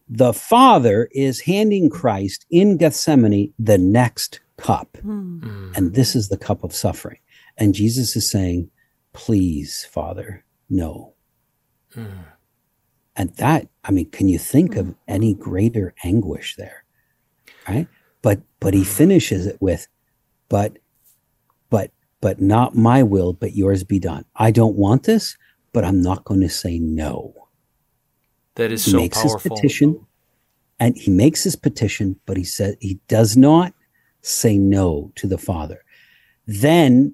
the Father is handing Christ in Gethsemane the next cup. Mm. And this is the cup of suffering. And Jesus is saying, please, Father, no. Mm. And that, I mean, can you think of any greater anguish there? Right? But but he finishes it with, but, but, but not my will, but yours be done. I don't want this, but I'm not going to say no. That is he so makes powerful. His petition, and he makes his petition, but he says he does not say no to the Father. Then,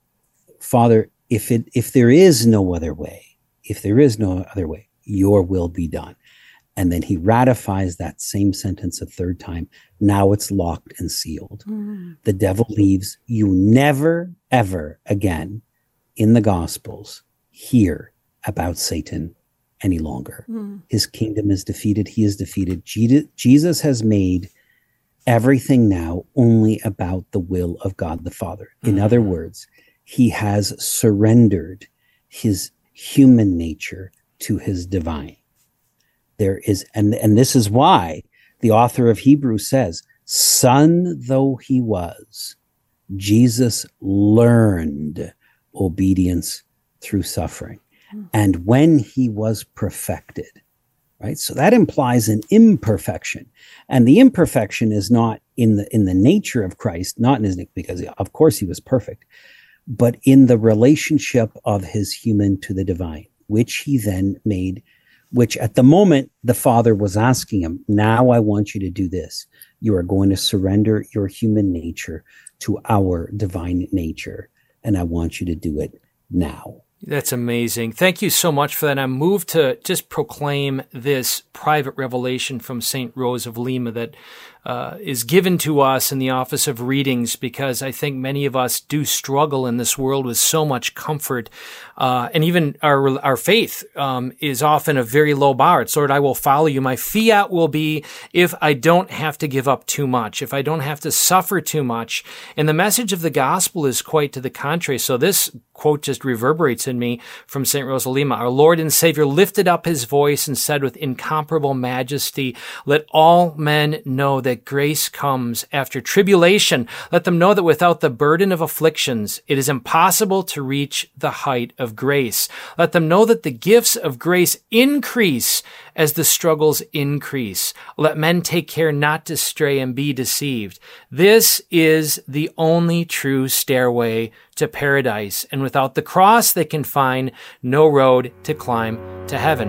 Father, if it if there is no other way, if there is no other way, your will be done. And then he ratifies that same sentence a third time. Now it's locked and sealed. Mm. The devil leaves. You never, ever again in the Gospels hear about Satan any longer. Mm. His kingdom is defeated. He is defeated. Jesus has made everything now only about the will of God the Father. In mm. other words, he has surrendered his human nature to his divine. There is, and, and this is why the author of Hebrews says, son though he was, Jesus learned obedience through suffering. Mm. And when he was perfected, right? So that implies an imperfection. And the imperfection is not in the, in the nature of Christ, not in his, because of course he was perfect, but in the relationship of his human to the divine, which he then made, which at the moment the Father was asking him, now I want you to do this. You are going to surrender your human nature to our divine nature. And I want you to do it now. That's amazing. Thank you so much for that. I'm moved to just proclaim this private revelation from Saint Rose of Lima that uh, is given to us in the Office of Readings, because I think many of us do struggle in this world with so much comfort. Uh, and even our our faith um, is often a very low bar. It's, Lord, I will follow you. My fiat will be if I don't have to give up too much, if I don't have to suffer too much. And the message of the gospel is quite to the contrary. So this quote just reverberates in me from Saint Rose of Lima. Our Lord and Savior lifted up his voice and said with incomparable majesty, let all men know that grace comes after tribulation. Let them know that without the burden of afflictions, it is impossible to reach the height of grace. Let them know that the gifts of grace increase as the struggles increase. Let men take care not to stray and be deceived. This is the only true stairway to paradise, and without the cross, they can find no road to climb to heaven.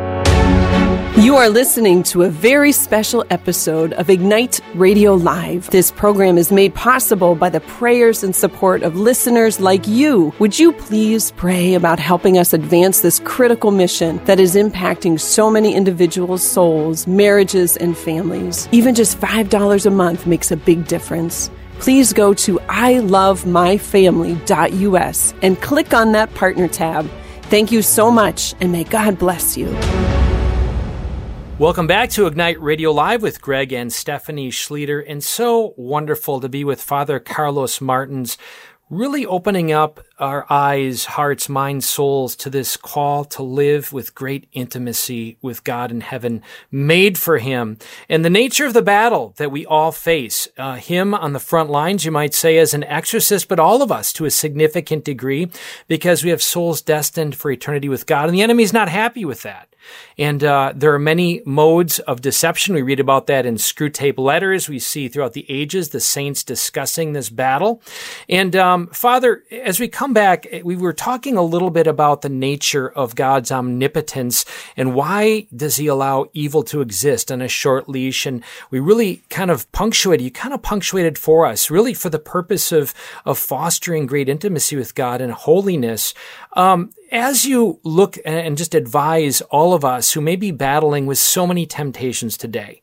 You are listening to a very special episode of Ignite Radio Live. This program is made possible by the prayers and support of listeners like you. Would you please pray about helping us advance this critical mission that is impacting so many individuals' souls, marriages, and families? Even just five dollars a month makes a big difference. Please go to I love my family dot U S and click on that partner tab. Thank you so much, and may God bless you. Welcome back to Ignite Radio Live with Greg and Stephanie Schlueter, and so wonderful to be with Father Carlos Martins, really opening up our eyes, hearts, minds, souls to this call to live with great intimacy with God in heaven, made for him, and the nature of the battle that we all face. Uh, him on the front lines, you might say, as an exorcist, but all of us to a significant degree, because we have souls destined for eternity with God, and the enemy's not happy with that. And uh, there are many modes of deception. We read about that in Screwtape Letters. We see throughout the ages the saints discussing this battle. And um, Father, as we come back, we were talking a little bit about the nature of God's omnipotence and why does he allow evil to exist on a short leash. And we really kind of punctuated, you kind of punctuated for us, really for the purpose of, of fostering great intimacy with God and holiness. Um, As you look and just advise all of us who may be battling with so many temptations today,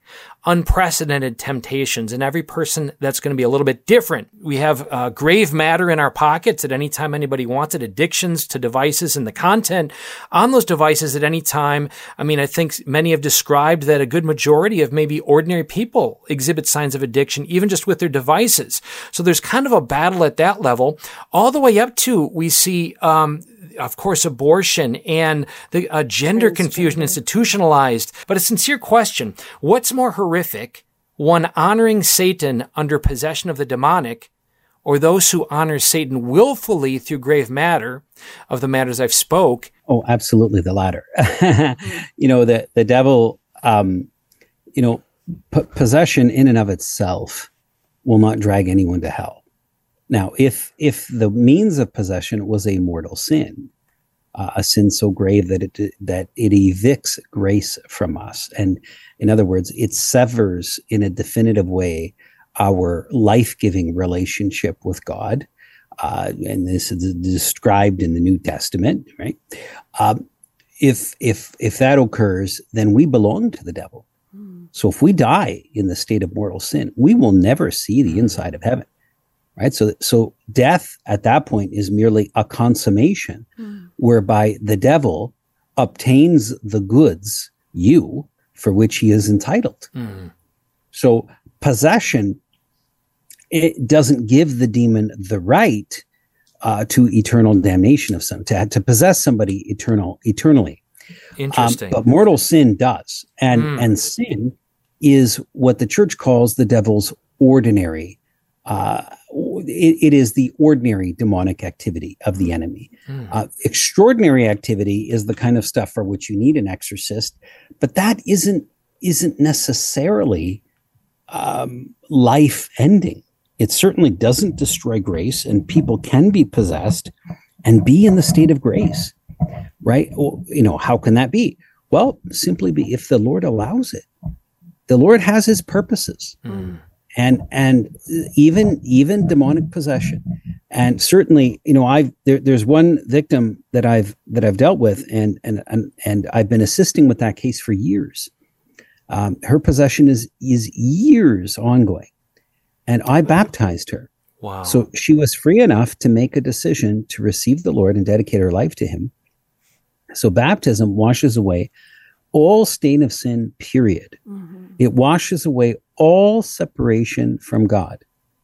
unprecedented temptations, and every person that's going to be a little bit different. We have uh, grave matter in our pockets at any time anybody wants it, addictions to devices and the content on those devices at any time. I mean, I think many have described that a good majority of maybe ordinary people exhibit signs of addiction, even just with their devices. So there's kind of a battle at that level, all the way up to we see um, of course, abortion and the uh, gender confusion institutionalized. But a sincere question, what's more horrific, one honoring Satan under possession of the demonic, or those who honor Satan willfully through grave matter of the matters I've spoke? Oh, absolutely the latter. You know, the, the devil, um, you know, p- possession in and of itself will not drag anyone to hell. Now, if if the means of possession was a mortal sin, uh, a sin so grave that it that it evicts grace from us, and in other words, it severs in a definitive way our life-giving relationship with God, uh, and this is described in the New Testament, right? Um, if if if that occurs, then we belong to the devil. Mm. So if we die in the state of mortal sin, we will never see the inside of heaven. Right. So, so death at that point is merely a consummation mm. whereby the devil obtains the goods, you, for which he is entitled. Mm. So possession, it doesn't give the demon the right uh, to eternal damnation of some, to, to possess somebody eternal, eternally. Interesting. Um, but mortal sin does. And, mm. and sin is what the church calls the devil's ordinary Uh, it, it is the ordinary demonic activity of the enemy. Mm. Uh, extraordinary activity is the kind of stuff for which you need an exorcist, but that isn't isn't necessarily um, life-ending. It certainly doesn't destroy grace, and people can be possessed and be in the state of grace, right? Well, you know, how can that be? Well, simply be if the Lord allows it. The Lord has his purposes. Mm. And and even even demonic possession, and certainly, you know, I've there, there's one victim that I've that I've dealt with, and and and and I've been assisting with that case for years. Um, her possession is is years ongoing, and I baptized her. Wow! So she was free enough to make a decision to receive the Lord and dedicate her life to Him. So baptism washes away all stain of sin. Period. Mm-hmm. It washes away all separation from God,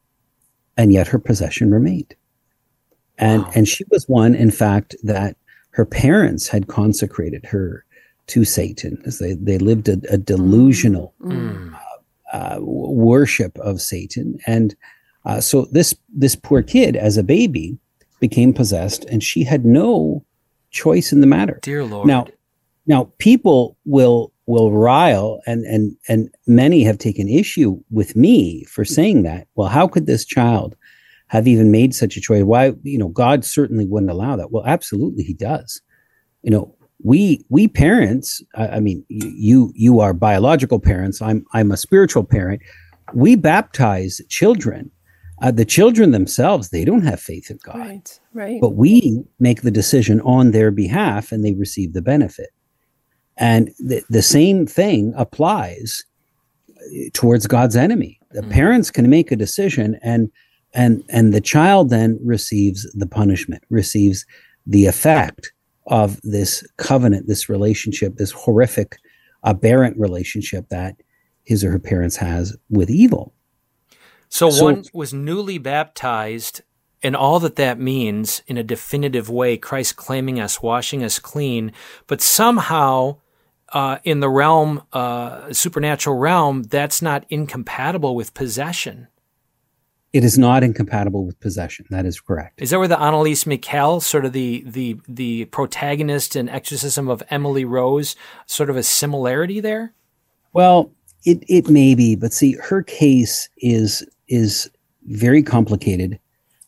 and yet her possession remained. And wow. and she was one, in fact, that her parents had consecrated her to Satan, as they, they lived a, a delusional mm. uh, uh, worship of Satan. And uh, so this this poor kid, as a baby, became possessed, and she had no choice in the matter. Dear Lord. Now, now people will will rile, and and and many have taken issue with me for saying that. Well, how could this child have even made such a choice? Why, you know, God certainly wouldn't allow that. Well, absolutely, He does. You know, we we parents. I, I mean, you you are biological parents. I'm I'm a spiritual parent. We baptize children. Uh, the children themselves, they don't have faith in God. Right, right. But we make the decision on their behalf, and they receive the benefit. And the, the same thing applies towards God's enemy. The mm. parents can make a decision, and and and the child then receives the punishment, receives the effect of this covenant, this relationship, this horrific, aberrant relationship that his or her parents has with evil. So, so one so, was newly baptized, and all that that means in a definitive way, Christ claiming us, washing us clean, but somehow uh, in the realm, uh, supernatural realm, that's not incompatible with possession. It is not incompatible with possession. That is correct. Is that where the Anneliese Michel, sort of the the the protagonist in Exorcism of Emily Rose, sort of a similarity there? Well, it it may be, but see, her case is is very complicated.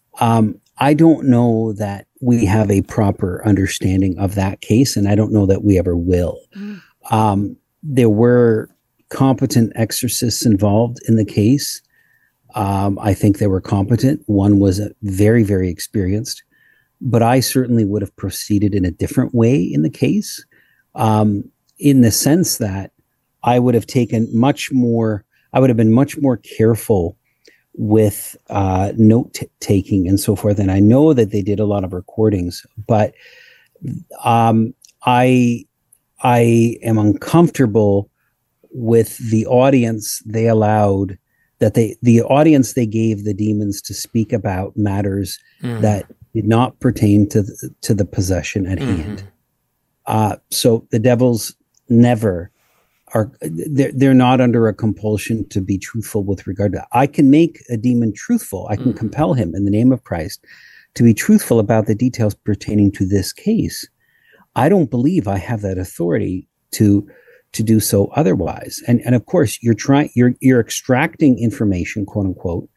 Um, I don't know that we have a proper understanding of that case, and I don't know that we ever will. Mm. Um, there were competent exorcists involved in the case. Um, I think they were competent. One was a very, very experienced, but I certainly would have proceeded in a different way in the case, um, in the sense that I would have taken much more I would have been much more careful with uh, note t- taking and so forth. And I know that they did a lot of recordings, but um, I I am uncomfortable with the audience they allowed, that they the audience they gave the demons to speak about matters mm. that did not pertain to the, to the possession at mm-hmm. hand. Uh, so the devils never are, they're, they're not under a compulsion to be truthful with regard to, I can make a demon truthful. I can mm. compel him in the name of Christ to be truthful about the details pertaining to this case. I don't believe I have that authority to to do so otherwise. And and of course, you're trying you're you're extracting information, quote unquote,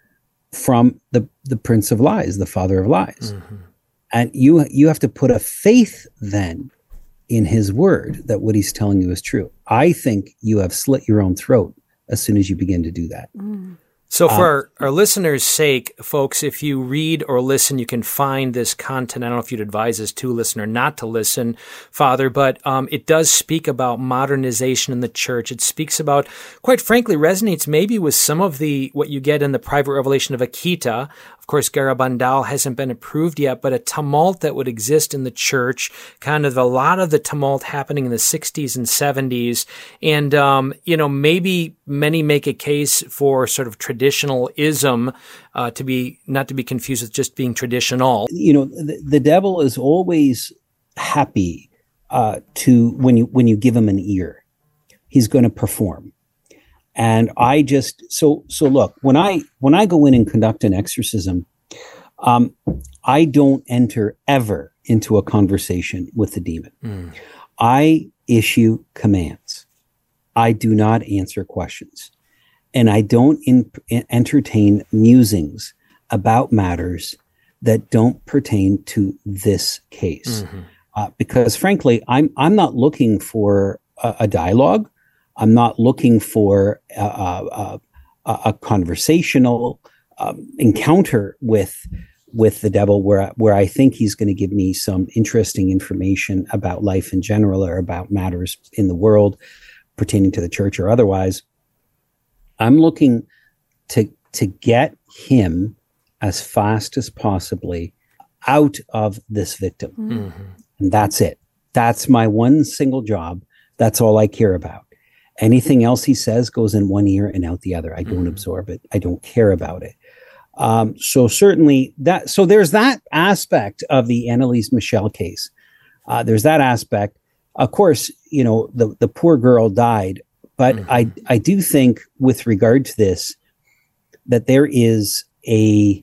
from the the prince of lies, the father of lies, mm-hmm. and you you have to put a faith then in his word that what he's telling you is true. I think you have slit your own throat as soon as you begin to do that. Mm. So for our, our listeners' sake, folks, if you read or listen, you can find this content. I don't know if you'd advise us to listen or not to listen, Father, but um, it does speak about modernization in the church. It speaks about, quite frankly, resonates maybe with some of the what you get in the private revelation of Akita. Of course, Garabandal hasn't been approved yet, but a tumult that would exist in the church, kind of a lot of the tumult happening in the sixties and seventies. And, um, you know, maybe many make a case for sort of traditionalism, uh, to be, not to be confused with just being traditional. You know, the, the devil is always happy, uh, to, when you, when you give him an ear, he's going to perform. And I just, so, so look, when I, when I go in and conduct an exorcism, um, I don't enter ever into a conversation with the demon. Mm. I issue commands. I do not answer questions. And I don't in, entertain musings about matters that don't pertain to this case. Mm-hmm. Uh, because frankly, I'm, I'm not looking for a, a dialogue. I'm not looking for a, a, a, a conversational um, encounter with with the devil, where where I think he's going to give me some interesting information about life in general or about matters in the world pertaining to the church or otherwise. I'm looking to to get him as fast as possibly out of this victim, mm-hmm. and that's it. That's my one single job. That's all I care about. Anything else he says goes in one ear and out the other. I don't mm. absorb it. I don't care about it. Um, so certainly that, so there's that aspect of the Annalise Michel case. Uh, there's that aspect. Of course, you know, the, the poor girl died, but mm. I, I do think with regard to this, that there is a,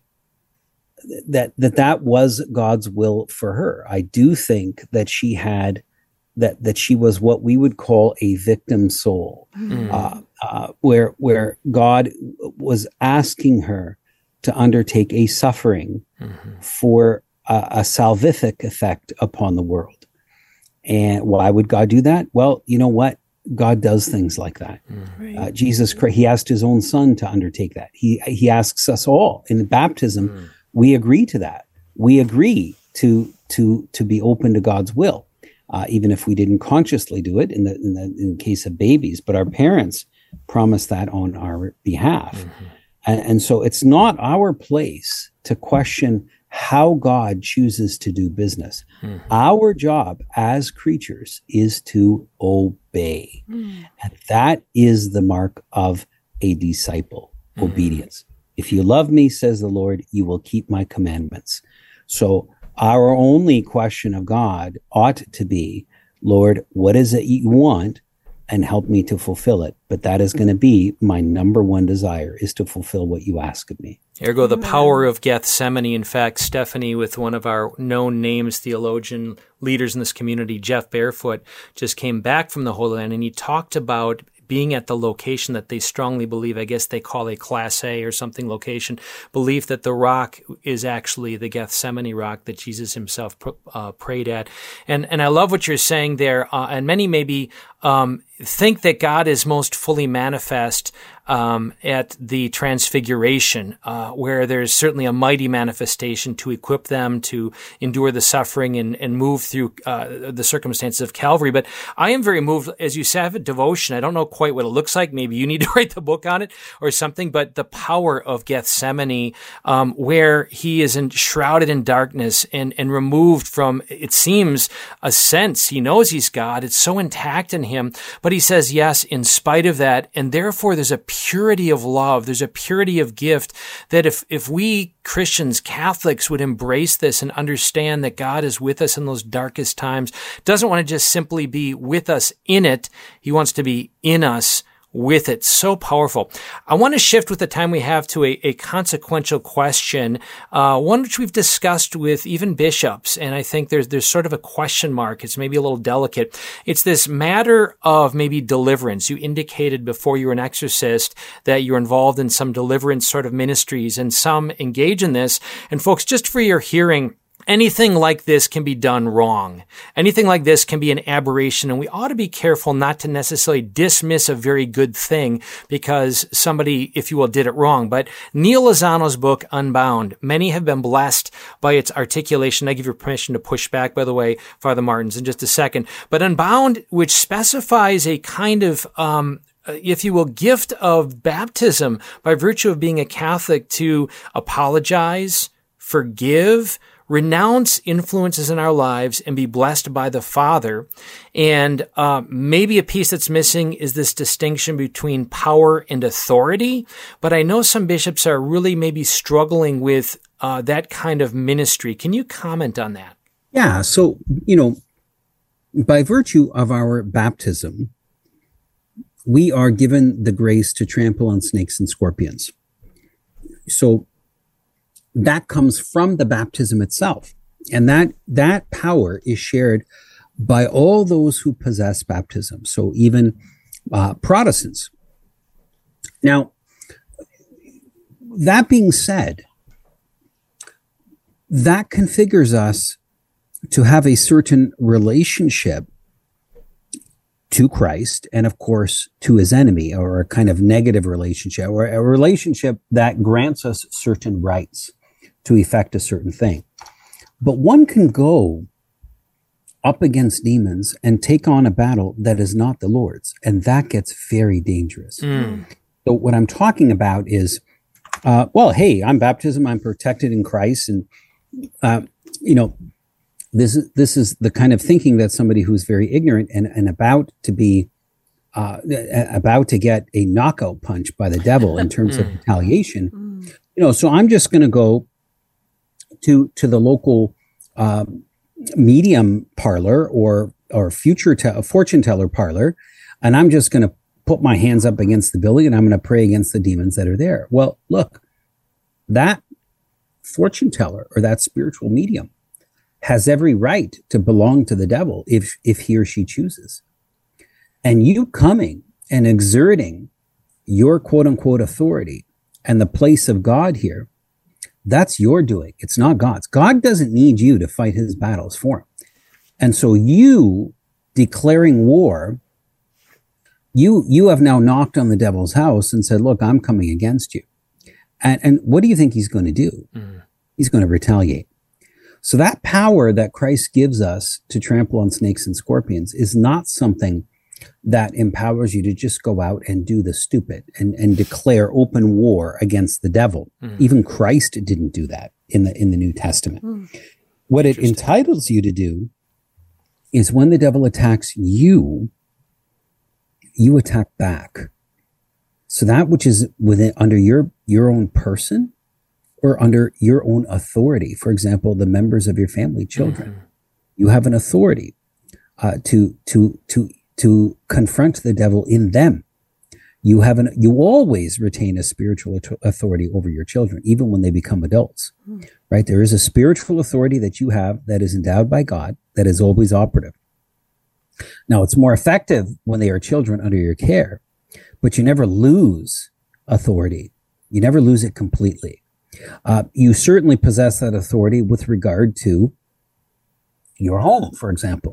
that, that that was God's will for her. I do think that she had that that she was what we would call a victim soul, mm. uh, uh, where where God was asking her to undertake a suffering mm-hmm. for a, a salvific effect upon the world. And why would God do that? Well, you know what? God does things like that. Mm. Uh, Jesus Christ, he asked his own son to undertake that. He he asks us all in baptism. Mm. We agree to that. We agree to to to be open to God's will. Uh, even if we didn't consciously do it in the, in the in the case of babies, but our parents promised that on our behalf. Mm-hmm. And, and so it's not our place to question how God chooses to do business. Mm-hmm. Our job as creatures is to obey. Mm-hmm. And that is the mark of a disciple, mm-hmm. obedience. If you love me, says the Lord, you will keep my commandments. So our only question of God ought to be, Lord, what is it you want? And help me to fulfill it. But that is going to be my number one desire, is to fulfill what you ask of me. Ergo, the power of Gethsemane. In fact, Stephanie, with one of our known names, theologian leaders in this community, Jeff Barefoot, just came back from the Holy Land, and he talked about being at the location that they strongly believe, I guess they call a Class A or something location, belief that the rock is actually the Gethsemane rock that Jesus himself uh, prayed at. And and I love what you're saying there, uh, and many maybe um, think that God is most fully manifest um, at the Transfiguration, uh, where there's certainly a mighty manifestation to equip them to endure the suffering and, and move through uh, the circumstances of Calvary. But I am very moved, as you said, have a devotion. I don't know quite what it looks like. Maybe you need to write the book on it or something, but the power of Gethsemane, um, where he is enshrouded in darkness and, and removed from, it seems, a sense. He knows he's God. It's so intact in him. But he says, yes, in spite of that, and therefore there's a purity of love, there's a purity of gift that if, if we Christians, Catholics would embrace this and understand that God is with us in those darkest times, doesn't want to just simply be with us in it, he wants to be in us with it. So powerful. I want to shift with the time we have to a, a consequential question, uh, one which we've discussed with even bishops, and I think there's there's sort of a question mark. It's maybe a little delicate. It's this matter of maybe deliverance. You indicated before you were an exorcist that you're involved in some deliverance sort of ministries, and some engage in this. And folks, just for your hearing, anything like this can be done wrong. Anything like this can be an aberration, and we ought to be careful not to necessarily dismiss a very good thing because somebody, if you will, did it wrong. But Neil Lozano's book, Unbound, many have been blessed by its articulation. I give you permission to push back, by the way, Father Martins, in just a second. But Unbound, which specifies a kind of um if you will, gift of baptism by virtue of being a Catholic to apologize, forgive, renounce influences in our lives, and be blessed by the Father. And uh, maybe a piece that's missing is this distinction between power and authority. But I know some bishops are really maybe struggling with uh, that kind of ministry. Can you comment on that? Yeah. So, you know, by virtue of our baptism, we are given the grace to trample on snakes and scorpions. So that comes from the baptism itself. And that, that power is shared by all those who possess baptism. So even uh, Protestants. Now, that being said, that configures us to have a certain relationship to Christ and, of course, to his enemy, or a kind of negative relationship, or a relationship that grants us certain rights to effect a certain thing. But one can go up against demons and take on a battle that is not the Lord's, and that gets very dangerous. Mm. So what I'm talking about is, uh, well, hey, I'm baptism, I'm protected in Christ, and uh, you know, this is this is the kind of thinking that somebody who's very ignorant and, and about to be uh, about to get a knockout punch by the devil in terms of retaliation. Mm. You know, so I'm just going to go to to the local uh, medium parlor or or future te- fortune teller parlor, and I'm just going to put my hands up against the building and I'm going to pray against the demons that are there. Well, look, that fortune teller or that spiritual medium has every right to belong to the devil if if he or she chooses. And you coming and exerting your quote unquote authority and the place of God here, that's your doing. It's not God's. God doesn't need you to fight his battles for him. And so you declaring war, you you have now knocked on the devil's house and said, look, I'm coming against you. And, and what do you think he's going to do? Mm. He's going to retaliate. So that power that Christ gives us to trample on snakes and scorpions is not something that empowers you to just go out and do the stupid and, and declare open war against the devil. Mm. Even Christ didn't do that in the in the New Testament. Mm. What it entitles you to do is when the devil attacks you, you attack back. So that which is within under your your own person or under your own authority, for example, the members of your family, children, mm-hmm. you have an authority uh, to to to to confront the devil in them. You have an you always retain a spiritual authority over your children, even when they become adults. Mm. Right? There is a spiritual authority that you have that is endowed by God that is always operative. Now, it's more effective when they are children under your care, but you never lose authority. You never lose it completely. Uh, you certainly possess that authority with regard to your home, for example.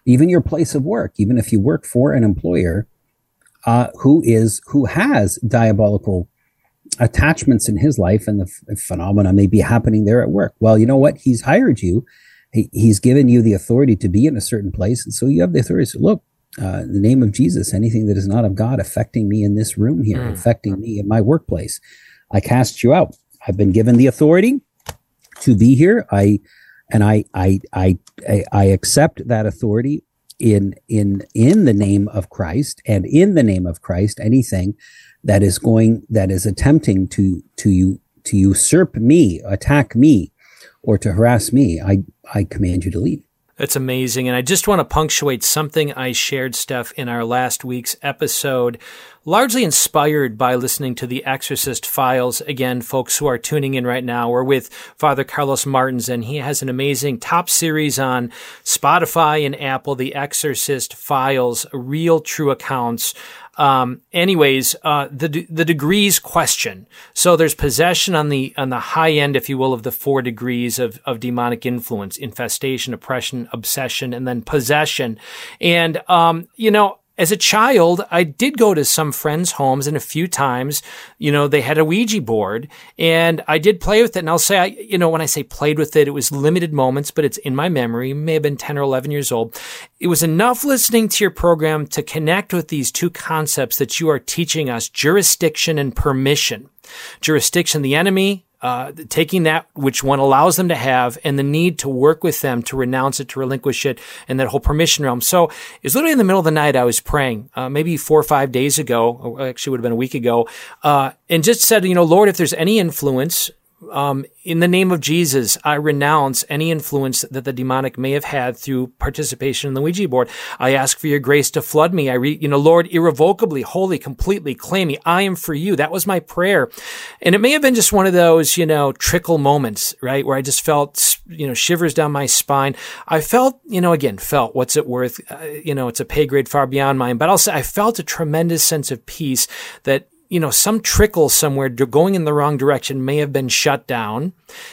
even your place of work, even if you work for an employer uh, who is who has diabolical attachments in his life, and the f- phenomena may be happening there at work. Well, you know what? He's hired you. He, he's given you the authority to be in a certain place. And so you have the authority to say, look, uh, in the name of Jesus, anything that is not of God affecting me in this room here, mm. affecting me in my workplace, I cast you out. I've been given the authority to be here. I, and I, I, I, I, I accept that authority in, in, in the name of Christ, and in the name of Christ, anything that is going, that is attempting to, to you, to usurp me, attack me, or to harass me, I, I command you to leave. That's amazing. And I just want to punctuate something I shared, Steph, in our last week's episode, largely inspired by listening to The Exorcist Files. Again, folks who are tuning in right now, we're with Father Carlos Martins, and he has an amazing top series on Spotify and Apple, The Exorcist Files, real true accounts. Um, anyways, uh, the, the degrees question. So there's possession on the, on the high end, if you will, of the four degrees of, of demonic influence: infestation, oppression, obsession, and then possession. And, um, you know, as a child, I did go to some friends' homes, and a few times, you know, they had a Ouija board, and I did play with it. And I'll say, I, you know, when I say played with it, it was limited moments, but it's in my memory. It may have been ten or eleven years old. It was enough listening to your program to connect with these two concepts that you are teaching us: jurisdiction and permission. Jurisdiction, the enemy, Uh, taking that which one allows them to have, and the need to work with them to renounce it, to relinquish it, and that whole permission realm. So it was literally in the middle of the night I was praying, uh, maybe four or five days ago, or actually would have been a week ago, uh, and just said, you know, Lord, if there's any influence, um, in the name of Jesus, I renounce any influence that the demonic may have had through participation in the Ouija board. I ask for your grace to flood me. I re, you know, Lord, irrevocably, wholly, completely claim me. I am for you. That was my prayer. And it may have been just one of those, you know, trickle moments, right? Where I just felt, you know, shivers down my spine. I felt, you know, again, felt, what's it worth? Uh, you know, it's a pay grade far beyond mine, but I'll say I felt a tremendous sense of peace that, you know, some trickle somewhere going in the wrong direction may have been shut down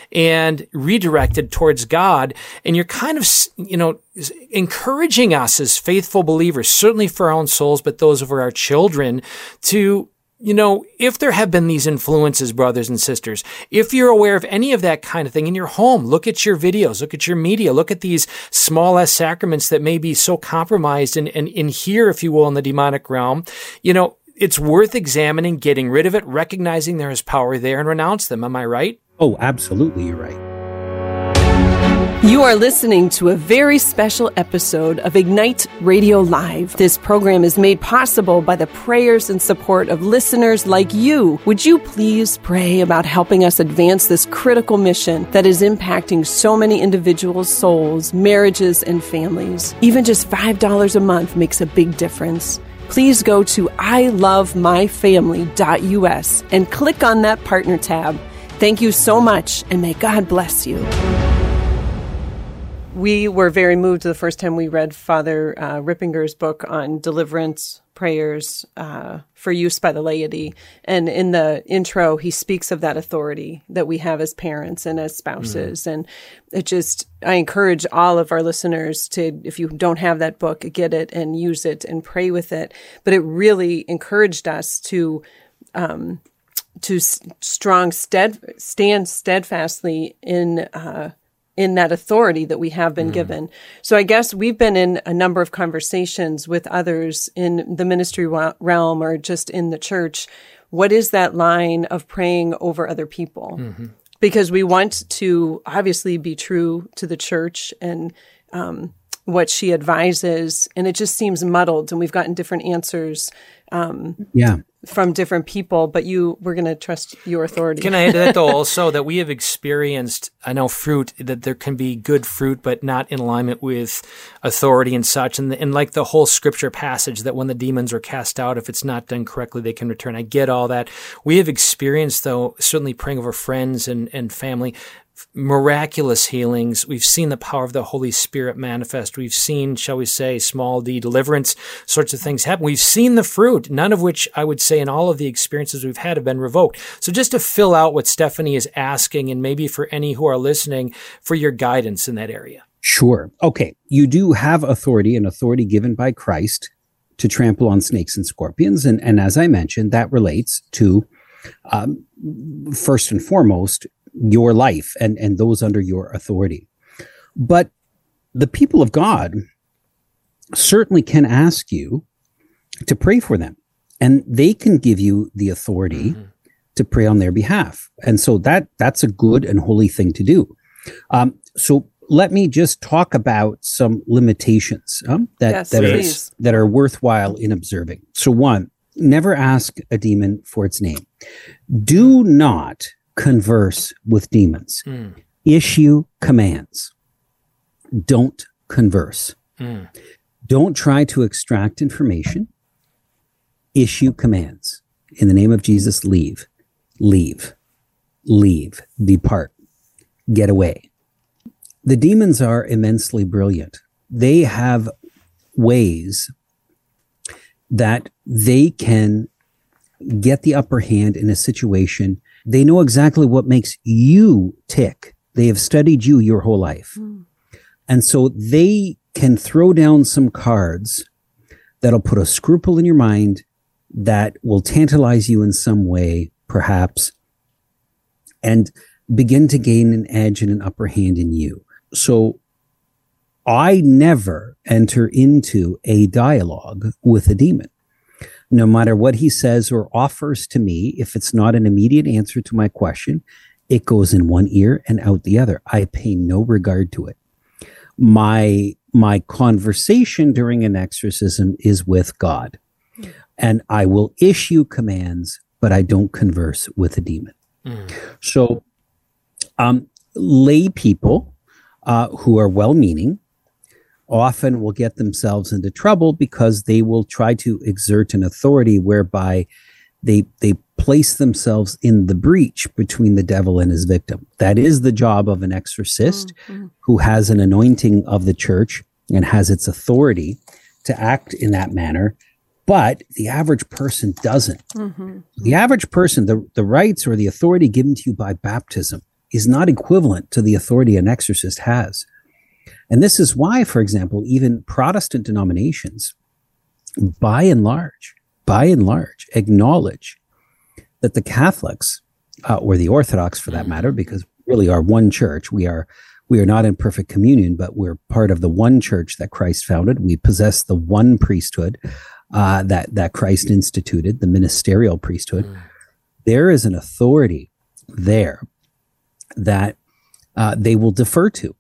and redirected towards God. And you're kind of, you know, encouraging us as faithful believers, certainly for our own souls, but those of our children, to, you know, if there have been these influences, brothers and sisters, if you're aware of any of that kind of thing in your home, look at your videos, look at your media, look at these small S sacraments that may be so compromised and, and in here, if you will, in the demonic realm, you know, it's worth examining, getting rid of it, recognizing there is power there, and renounce them. Am I right? Oh, absolutely, you're right. You are listening to a very special episode of Ignite Radio Live. This program is made possible by the prayers and support of listeners like you. Would you please pray about helping us advance this critical mission that is impacting so many individuals' souls, marriages, and families? Even just five dollars a month makes a big difference. Please go to I love my family dot U S and click on that partner tab. Thank you so much, and may God bless you. We were very moved the first time we read Father uh, Rippinger's book on deliverance prayers uh, for use by the laity. And in the intro, he speaks of that authority that we have as parents and as spouses. Mm-hmm. And it just, I encourage all of our listeners to, if you don't have that book, get it and use it and pray with it. But it really encouraged us to, um, to strong, stead, stand steadfastly in, uh, in that authority that we have been mm. given. So I guess we've been in a number of conversations with others in the ministry realm or just in the church. What is that line of praying over other people? Mm-hmm. Because we want to obviously be true to the church and um, what she advises, and it just seems muddled, and we've gotten different answers um, yeah. from different people, but you, we're going to trust your authority. Can I add to that, though, also that we have experienced, I know, fruit, that there can be good fruit, but not in alignment with authority and such, and, and like the whole scripture passage that when the demons are cast out, if it's not done correctly, they can return. I get all that. We have experienced, though, certainly praying over friends and, and family, miraculous healings. We've seen the power of the Holy Spirit manifest. We've seen, shall we say, small d deliverance sorts of things happen. We've seen the fruit, none of which I would say in all of the experiences we've had have been revoked. So just to fill out what Stephanie is asking, and maybe for any who are listening, for your guidance in that area. Sure. Okay. You do have authority, and authority given by Christ to trample on snakes and scorpions. And, and as I mentioned, that relates to, um, first and foremost, your life and, and those under your authority. But the people of God certainly can ask you to pray for them, and they can give you the authority mm-hmm. to pray on their behalf. And so that that's a good and holy thing to do. Um, so let me just talk about some limitations um, that yes, that, are, that are worthwhile in observing. So one, never ask a demon for its name. Do not converse with demons. Mm. Issue commands. Don't converse. Mm. Don't try to extract information. Issue commands. In the name of Jesus, leave, leave, leave, depart, get away. The demons are immensely brilliant. They have ways that they can get the upper hand in a situation. They know exactly what makes you tick. They have studied you your whole life. Mm. And so they can throw down some cards that'll put a scruple in your mind that will tantalize you in some way, perhaps, and begin to gain an edge and an upper hand in you. So I never enter into a dialogue with a demon. No matter what he says or offers to me, if it's not an immediate answer to my question, it goes in one ear and out the other. I pay no regard to it. My, my conversation during an exorcism is with God, and I will issue commands, but I don't converse with a demon. Mm. So, um, lay people Uh, who are well-meaning often will get themselves into trouble because they will try to exert an authority whereby they they place themselves in the breach between the devil and his victim. That is the job of an exorcist mm-hmm. who has an anointing of the church and has its authority to act in that manner. But the average person doesn't. Mm-hmm. The average person, the, the rights or the authority given to you by baptism is not equivalent to the authority an exorcist has. And this is why, for example, even Protestant denominations, by and large, by and large, acknowledge that the Catholics, uh, or the Orthodox for that matter, because we really are one church. We are, we are not in perfect communion, but we're part of the one church that Christ founded. We possess the one priesthood uh, that, that Christ instituted, the ministerial priesthood. Mm. There is an authority there that uh, they will defer to.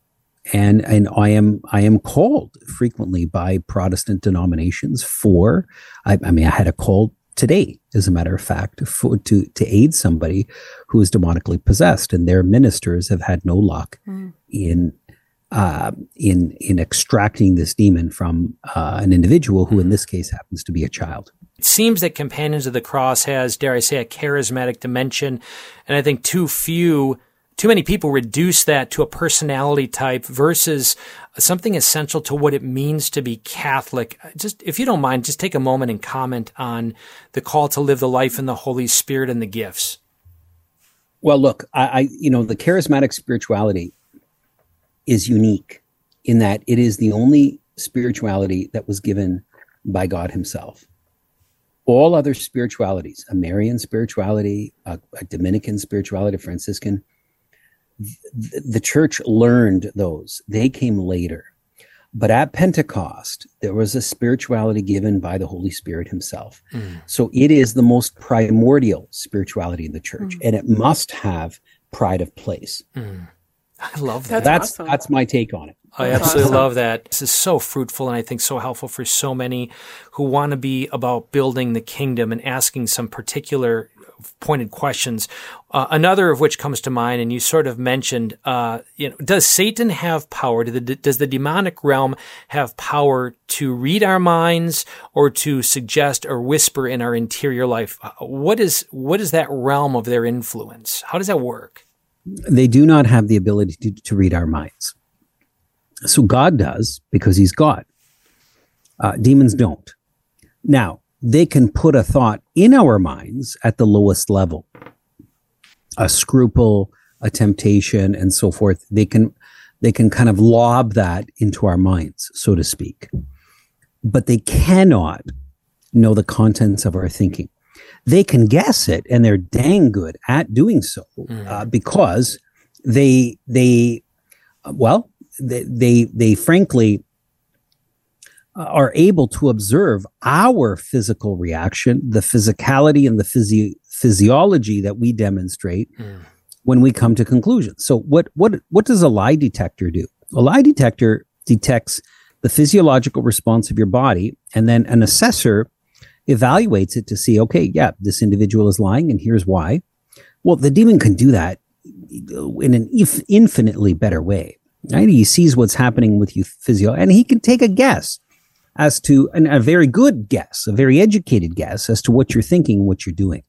And and I am I am called frequently by Protestant denominations for, I, I mean, I had a call today, as a matter of fact, for, to, to aid somebody who is demonically possessed, and their ministers have had no luck mm. in uh, in in extracting this demon from uh, an individual who, in this case, happens to be a child. It seems that Companions of the Cross has, dare I say, a charismatic dimension, and I think too few, too many people reduce that to a personality type versus something essential to what it means to be Catholic. Just, if you don't mind, just take a moment and comment on the call to live the life in the Holy Spirit and the gifts. Well, look, I, I you know, the charismatic spirituality is unique in that it is the only spirituality that was given by God himself. All other spiritualities, a Marian spirituality, a, a Dominican spirituality, a Franciscan, th- the church learned those. They came later. But at Pentecost, there was a spirituality given by the Holy Spirit himself. Mm. So it is the most primordial spirituality in the church, mm. and it must have pride of place. Mm. I love that. That's awesome. that's my take on it. I absolutely love that. This is so fruitful and I think so helpful for so many who want to be about building the kingdom and asking some particular pointed questions. Uh, another of which comes to mind, and you sort of mentioned, uh, you know, does Satan have power? Do the, does the demonic realm have power to read our minds or to suggest or whisper in our interior life? What is what is that realm of their influence? How does that work? They do not have the ability to, to read our minds. So God does, because he's God. Uh, demons don't. Now, they can put a thought in our minds at the lowest level, a scruple, a temptation, and so forth. They can, they can kind of lob that into our minds, so to speak. But they cannot know the contents of our thinking. They can guess it, and they're dang good at doing so, mm. uh, because they, they, uh, well, they, they, they frankly are able to observe our physical reaction, the physicality and the physi- physiology that we demonstrate mm. when we come to conclusions. So what, what, what does a lie detector do? A lie detector detects the physiological response of your body, and then an assessor evaluates it to see, okay, yeah, this individual is lying, and here's why. Well, the demon can do that in an if infinitely better way, right? He sees what's happening with you physio, and he can take a guess as to, and a very good guess, a very educated guess as to what you're thinking, what you're doing.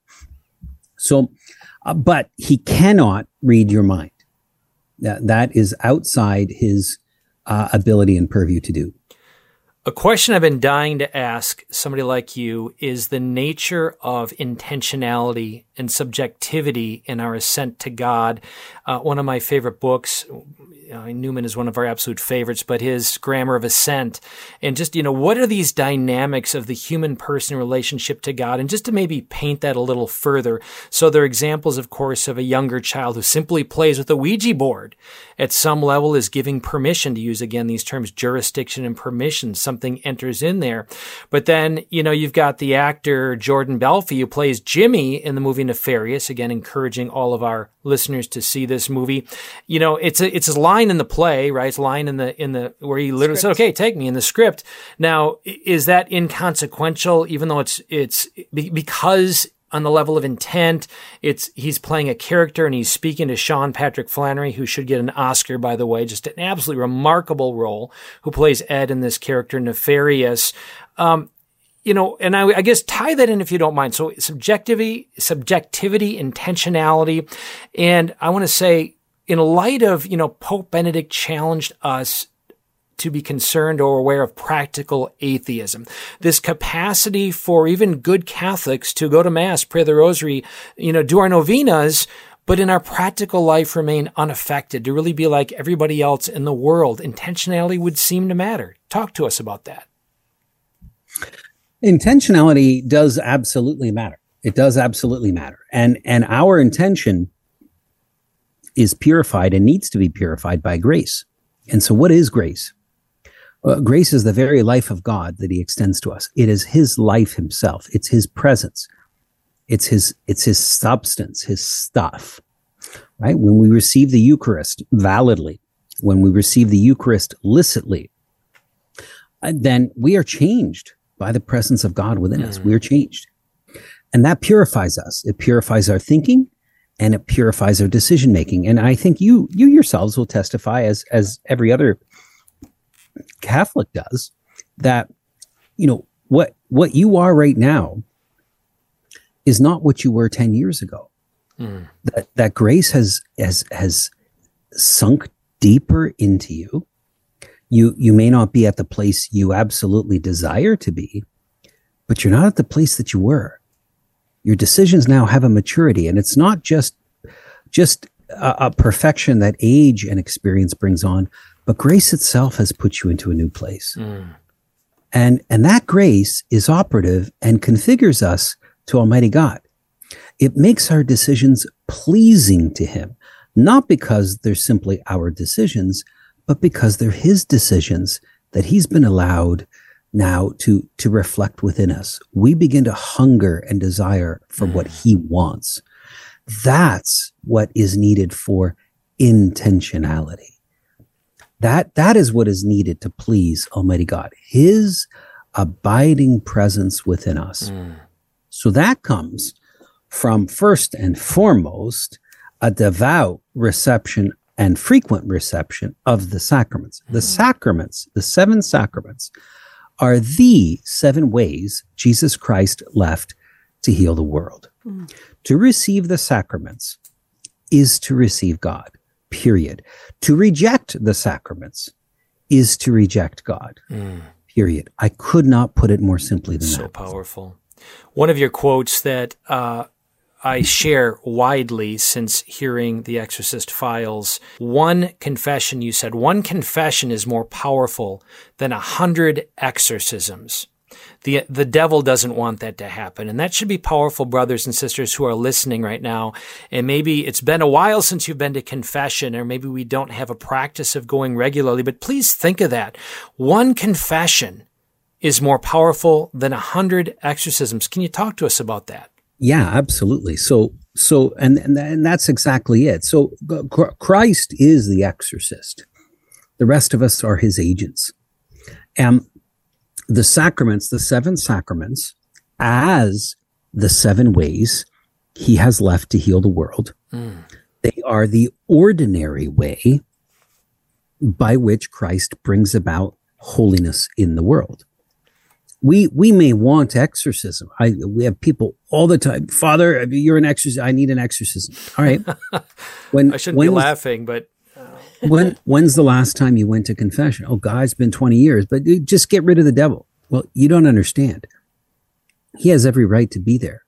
So, uh, but he cannot read your mind. That, that is outside his uh, ability and purview to do. A question I've been dying to ask somebody like you is the nature of intentionality and subjectivity in our ascent to God. Uh, one of my favorite books, uh, Newman is one of our absolute favorites, but his Grammar of Ascent. And just, you know, what are these dynamics of the human person relationship to God? And just to maybe paint that a little further. So there are examples, of course, of a younger child who simply plays with a Ouija board. At some level is giving permission, to use again these terms, jurisdiction and permission. Something enters in there. But then, you know, you've got the actor Jordan Belfi who plays Jimmy in the movie Nefarious, again, encouraging all of our listeners to see this movie. You know, it's a, it's a line in the play, right? It's a line in the, in the, where he literally said, okay, take me, in the script. Now, is that inconsequential, even though it's, it's because on the level of intent, it's, he's playing a character and he's speaking to Sean Patrick Flannery, who should get an Oscar, by the way, just an absolutely remarkable role, who plays Ed in this character, Nefarious. Um, you know, and I, I guess tie that in if you don't mind. So subjectivity, subjectivity, intentionality. And I want to say, in light of, you know, Pope Benedict challenged us to be concerned or aware of practical atheism. This capacity for even good Catholics to go to Mass, pray the Rosary, you know, do our novenas, but in our practical life remain unaffected, to really be like everybody else in the world. Intentionality would seem to matter. Talk to us about that. Intentionality does absolutely matter. It does absolutely matter. And, and our intention is purified and needs to be purified by grace. And so what is grace? Uh, grace is the very life of God that he extends to us. It is his life himself. It's his presence. It's his, it's his substance, his stuff, right? When we receive the Eucharist validly, when we receive the Eucharist licitly, uh, then we are changed by the presence of God within mm. us. We are changed. And that purifies us. It purifies our thinking and it purifies our decision making. And I think you, you yourselves will testify, as, as every other Catholic does, that, you know, what, what you are right now is not what you were ten years ago. Mm. That, that grace has, has, has sunk deeper into you. You, you may not be at the place you absolutely desire to be, but you're not at the place that you were. Your decisions now have a maturity, and it's not just, just a, a perfection that age and experience brings on, but grace itself has put you into a new place. Mm. And, and that grace is operative and configures us to Almighty God. It makes our decisions pleasing to him, not because they're simply our decisions, but because they're his decisions that he's been allowed now to, to reflect within us. We begin to hunger and desire for mm. what he wants. That's what is needed for intentionality. That, that is what is needed to please Almighty God, his abiding presence within us. Mm. So that comes from, first and foremost, a devout reception and frequent reception of the sacraments. Mm. The sacraments, the seven sacraments, are the seven ways Jesus Christ left to heal the world. Mm. To receive the sacraments is to receive God. Period. To reject the sacraments is to reject God. Mm. Period. I could not put it more simply than so that. So powerful. One of your quotes that uh, I share widely since hearing the Exorcist Files. One confession, you said, one confession is more powerful than a hundred exorcisms. The the devil doesn't want that to happen. And that should be powerful, brothers and sisters who are listening right now. And maybe it's been a while since you've been to confession, or maybe we don't have a practice of going regularly. But please think of that. One confession is more powerful than a hundred exorcisms. Can you talk to us about that? Yeah, absolutely. So, so, and, and, and that's exactly it. So Christ is the exorcist. The rest of us are his agents. And the sacraments, the seven sacraments, as the seven ways he has left to heal the world, mm. they are the ordinary way by which Christ brings about holiness in the world. We we may want exorcism. I we have people all the time. Father, you're an exorcist. I need an exorcism. All right. When I shouldn't be laughing, but uh. when when's the last time you went to confession? Oh, God, it's been twenty years. But just get rid of the devil. Well, you don't understand. He has every right to be there.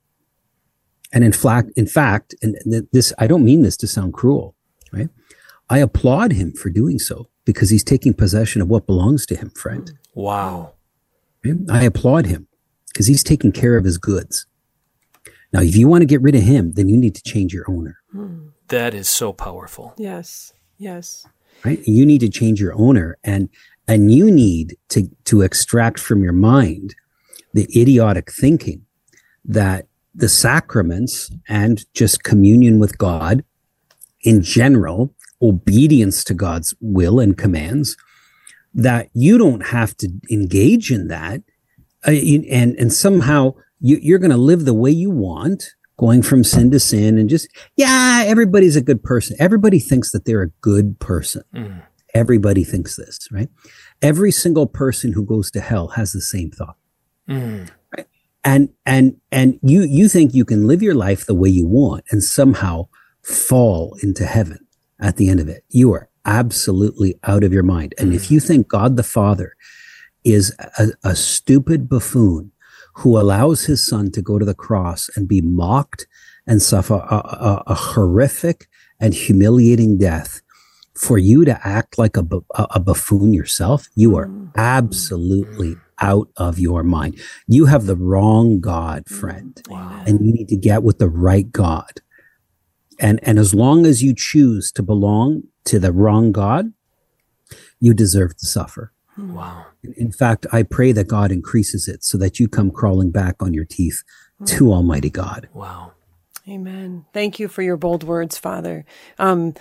And in fact, in fact, and this I don't mean this to sound cruel, right? I applaud him for doing so because he's taking possession of what belongs to him, friend. Wow. I applaud him because he's taking care of his goods. Now, if you want to get rid of him, then you need to change your owner. That is so powerful. Yes, yes. Right? You need to change your owner, and and you need to to extract from your mind the idiotic thinking that the sacraments and just communion with God in general, obedience to God's will and commands, that you don't have to engage in that, uh, and and somehow you, you're going to live the way you want, going from sin to sin, and just, yeah, everybody's a good person. Everybody thinks that they're a good person. Mm. Everybody thinks this, right? Every single person who goes to hell has the same thought. Mm. Right? And and and you you think you can live your life the way you want and somehow fall into heaven at the end of it. You are absolutely out of your mind. And if you think God the Father is a, a stupid buffoon who allows his son to go to the cross and be mocked and suffer a, a, a horrific and humiliating death for you to act like a, a, a buffoon yourself, you are absolutely out of your mind. You have the wrong God, friend. Wow. And you need to get with the right God. And, and as long as you choose to belong to the wrong God, you deserve to suffer. Wow. In fact, I pray that God increases it so that you come crawling back on your teeth to Almighty God. Wow. Amen. Thank you for your bold words, Father. Um,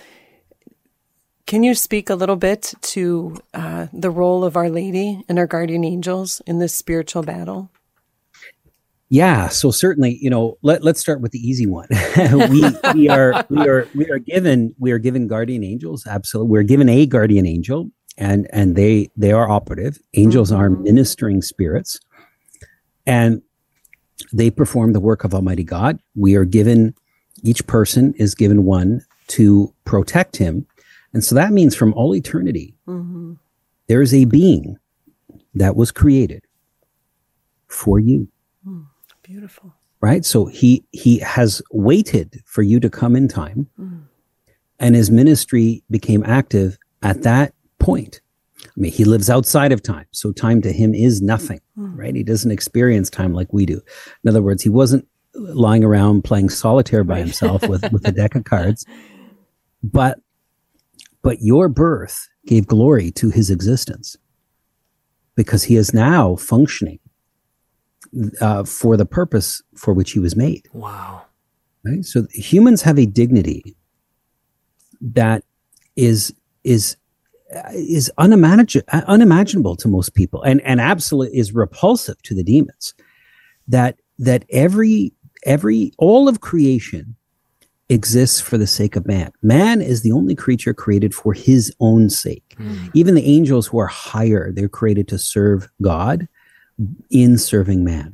can you speak a little bit to uh, the role of Our Lady and our guardian angels in this spiritual battle? Yeah, so certainly, you know, let, let's start with the easy one. we, we are we are we are given we are given guardian angels. Absolutely, we're given a guardian angel, and and they they are operative. Angels mm-hmm. are ministering spirits, and they perform the work of Almighty God. We are given, each person is given one to protect him, and so that means from all eternity, mm-hmm. there is a being that was created for you. Mm. Beautiful. Right? So he he has waited for you to come in time, mm. and his ministry became active at that point. I mean, he lives outside of time, so time to him is nothing, mm. right? He doesn't experience time like we do. In other words, he wasn't lying around playing solitaire by himself with, with a deck of cards. But but your birth gave glory to his existence because he is now functioning Uh, for the purpose for which he was made. Wow. Right? So humans have a dignity that is is is unimagin- unimaginable to most people, and and absolutely is repulsive to the demons. That that every every all of creation exists for the sake of man. Man is the only creature created for his own sake. Mm. Even the angels who are higher, they're created to serve God in serving man.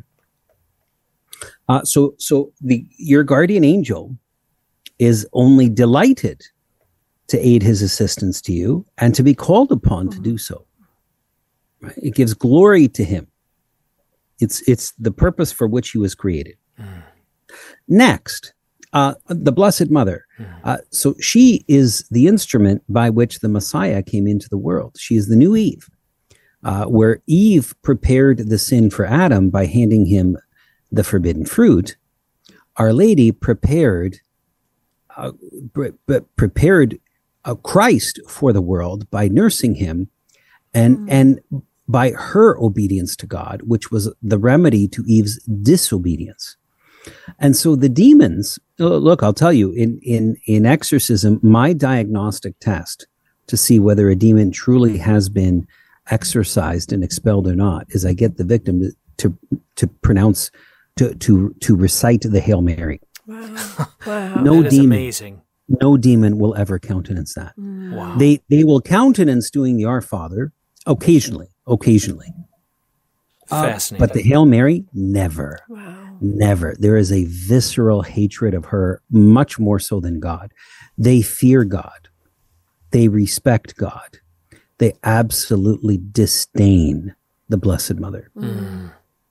Uh, so, so the your guardian angel is only delighted to aid his assistance to you and to be called upon mm-hmm. to do so. Right? It gives glory to him. It's it's the purpose for which he was created. Mm. Next, Uh, the Blessed Mother. Uh, so she is the instrument by which the Messiah came into the world. She is the new Eve, uh, where Eve prepared the sin for Adam by handing him the forbidden fruit. Our Lady prepared, uh, pre- prepared uh, Christ for the world by nursing him, and mm. and by her obedience to God, which was the remedy to Eve's disobedience. And so the demons, look, I'll tell you, in, in, in exorcism, my diagnostic test to see whether a demon truly has been exorcised and expelled or not is I get the victim to, to, to pronounce, to, to, to recite the Hail Mary. Wow. Wow. No that is demon, amazing. No demon will ever countenance that. Mm. Wow. They, they will countenance doing the Our Father occasionally, occasionally. Fascinating. Uh, but the Hail Mary, never. Wow. Never. There is a visceral hatred of her, much more so than God. They fear God. They respect God. They absolutely disdain the Blessed Mother. Mm.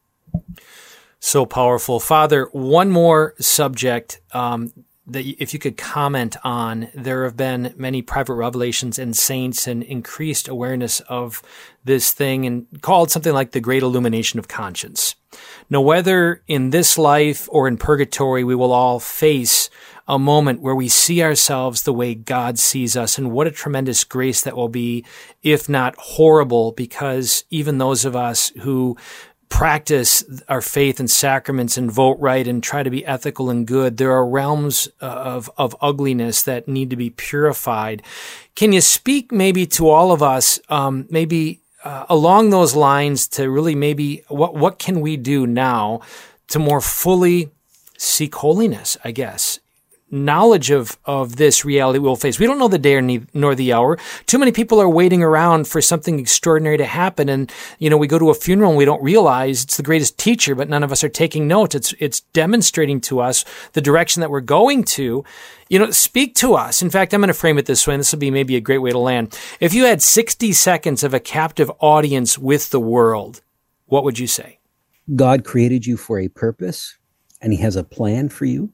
So powerful. Father, one more subject um, that if you could comment on. There have been many private revelations and saints and increased awareness of this thing and called something like the great illumination of conscience. Now, whether in this life or in purgatory, we will all face a moment where we see ourselves the way God sees us, and what a tremendous grace that will be, if not horrible, because even those of us who practice our faith and sacraments and vote right and try to be ethical and good, there are realms of, of ugliness that need to be purified. Can you speak maybe to all of us, um, maybe uh, along those lines, to really maybe what, what can we do now to more fully seek holiness, I guess? Knowledge of, of this reality we'll face. We don't know the day nor the hour. Too many people are waiting around for something extraordinary to happen. And, you know, we go to a funeral and we don't realize it's the greatest teacher, but none of us are taking notes. It's, it's demonstrating to us the direction that we're going to. You know, speak to us. In fact, I'm going to frame it this way, and this will be maybe a great way to land. If you had sixty seconds of a captive audience with the world, what would you say? God created you for a purpose, and he has a plan for you.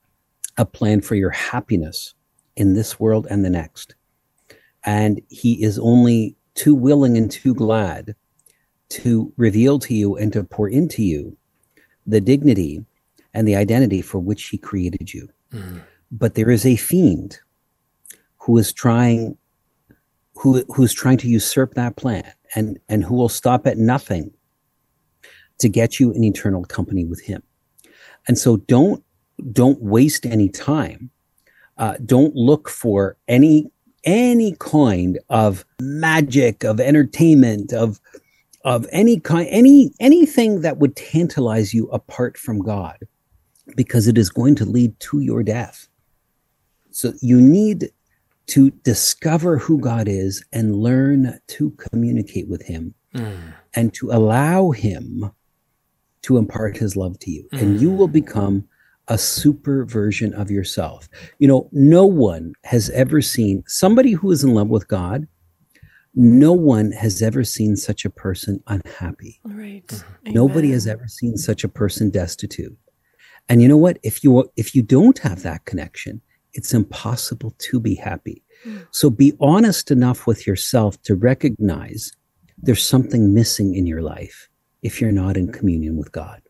A plan for your happiness in this world and the next. And he is only too willing and too glad to reveal to you and to pour into you the dignity and the identity for which he created you. Mm. But there is a fiend who is trying, who who's trying to usurp that plan, and, and who will stop at nothing to get you in eternal company with him. And so don't Don't waste any time. Uh, don't look for any any kind of magic, of entertainment, of of any kind, any anything that would tantalize you apart from God, because it is going to lead to your death. So you need to discover who God is and learn to communicate with him, mm. and to allow him to impart his love to you, mm. and you will become a super version of yourself. You know, no one has ever seen somebody who is in love with God. No one has ever seen such a person unhappy. Right. Mm-hmm. Nobody has ever seen such a person destitute. And you know what? If you if you don't have that connection, it's impossible to be happy. Mm. So be honest enough with yourself to recognize there's something missing in your life if you're not in communion with God.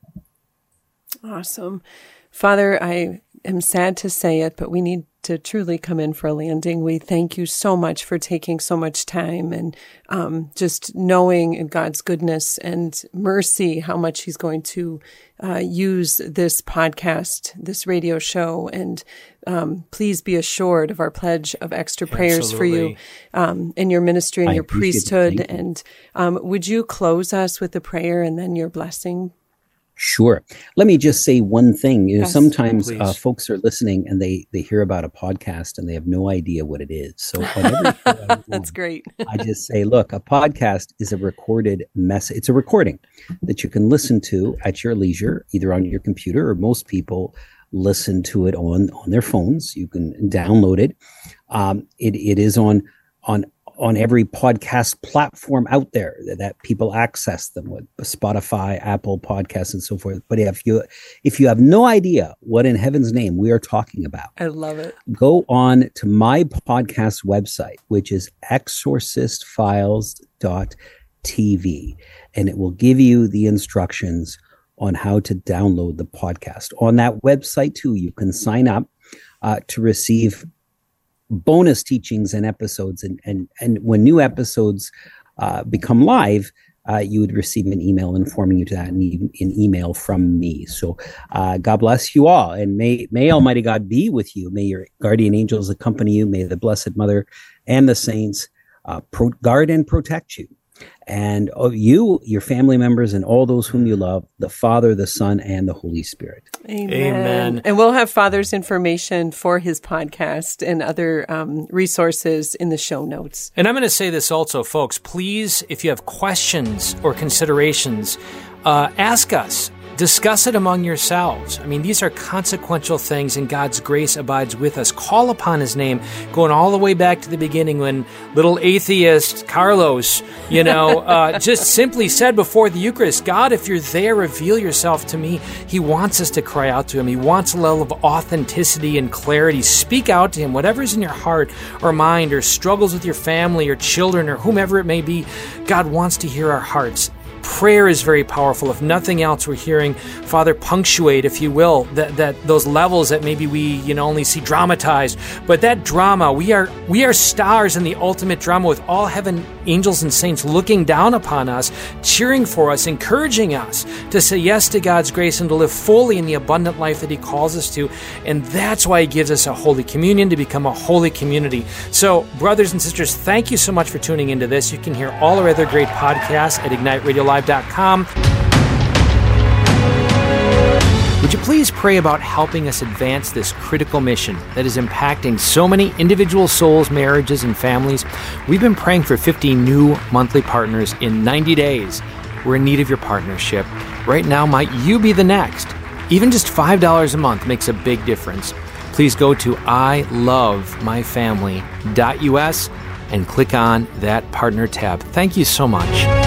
Awesome. Father, I am sad to say it, but we need to truly come in for a landing. We thank you so much for taking so much time and um, just knowing in God's goodness and mercy how much he's going to uh, use this podcast, this radio show. And um, please be assured of our pledge of extra prayers Absolutely. for you um, in your ministry and I your priesthood. priesthood. And um, would you close us with a prayer and then your blessing? Sure. Let me just say one thing. You know, Yes, sometimes please. uh, folks are listening and they they hear about a podcast and they have no idea what it is. So whenever I That's great. I just say, look, a podcast is a recorded message. It's a recording that you can listen to at your leisure, either on your computer, or most people listen to it on on their phones. You can download it. Um, it it is on on on every podcast platform out there that, that people access them with Spotify, Apple Podcasts, and so forth. But if you if you have no idea what in heaven's name we are talking about, I love it. Go on to my podcast website, which is exorcist files dot t v, and it will give you the instructions on how to download the podcast. On that website, too, you can sign up uh, to receive bonus teachings and episodes. And, and, and when new episodes uh, become live, uh, you would receive an email informing you to that, and e- an email from me. So uh, God bless you all. And may, may Almighty God be with you. May your guardian angels accompany you. May the Blessed Mother and the saints uh, pro- guard and protect you. And oh, you, your family members, and all those whom you love, the Father, the Son, and the Holy Spirit. Amen. Amen. And we'll have Father's information for his podcast and other um, resources in the show notes. And I'm going to say this also, folks. Please, if you have questions or considerations, uh, ask us. Discuss it among yourselves. I mean, these are consequential things, and God's grace abides with us. Call upon his name, going all the way back to the beginning when little atheist Carlos, you know, uh, just simply said before the Eucharist, God, if you're there, reveal yourself to me. He wants us to cry out to him. He wants a level of authenticity and clarity. Speak out to him. Whatever's in your heart or mind or struggles with your family or children or whomever it may be, God wants to hear our hearts. Prayer is very powerful. If nothing else, we're hearing Father punctuate, if you will, that, that those levels that maybe we, you know, only see dramatized. But that drama, we are we are stars in the ultimate drama, with all heaven angels and saints looking down upon us, cheering for us, encouraging us to say yes to God's grace and to live fully in the abundant life that he calls us to. And that's why he gives us a Holy Communion, to become a holy community. So, brothers and sisters, thank you so much for tuning into this. You can hear all our other great podcasts at ignite radio live dot com. Would you please pray about helping us advance this critical mission that is impacting so many individual souls, marriages, and families? We've been praying for fifty new monthly partners in ninety days. We're in need of your partnership. Right now, might you be the next? Even just five dollars a month makes a big difference. Please go to I love my family dot U S and click on that partner tab. Thank you so much.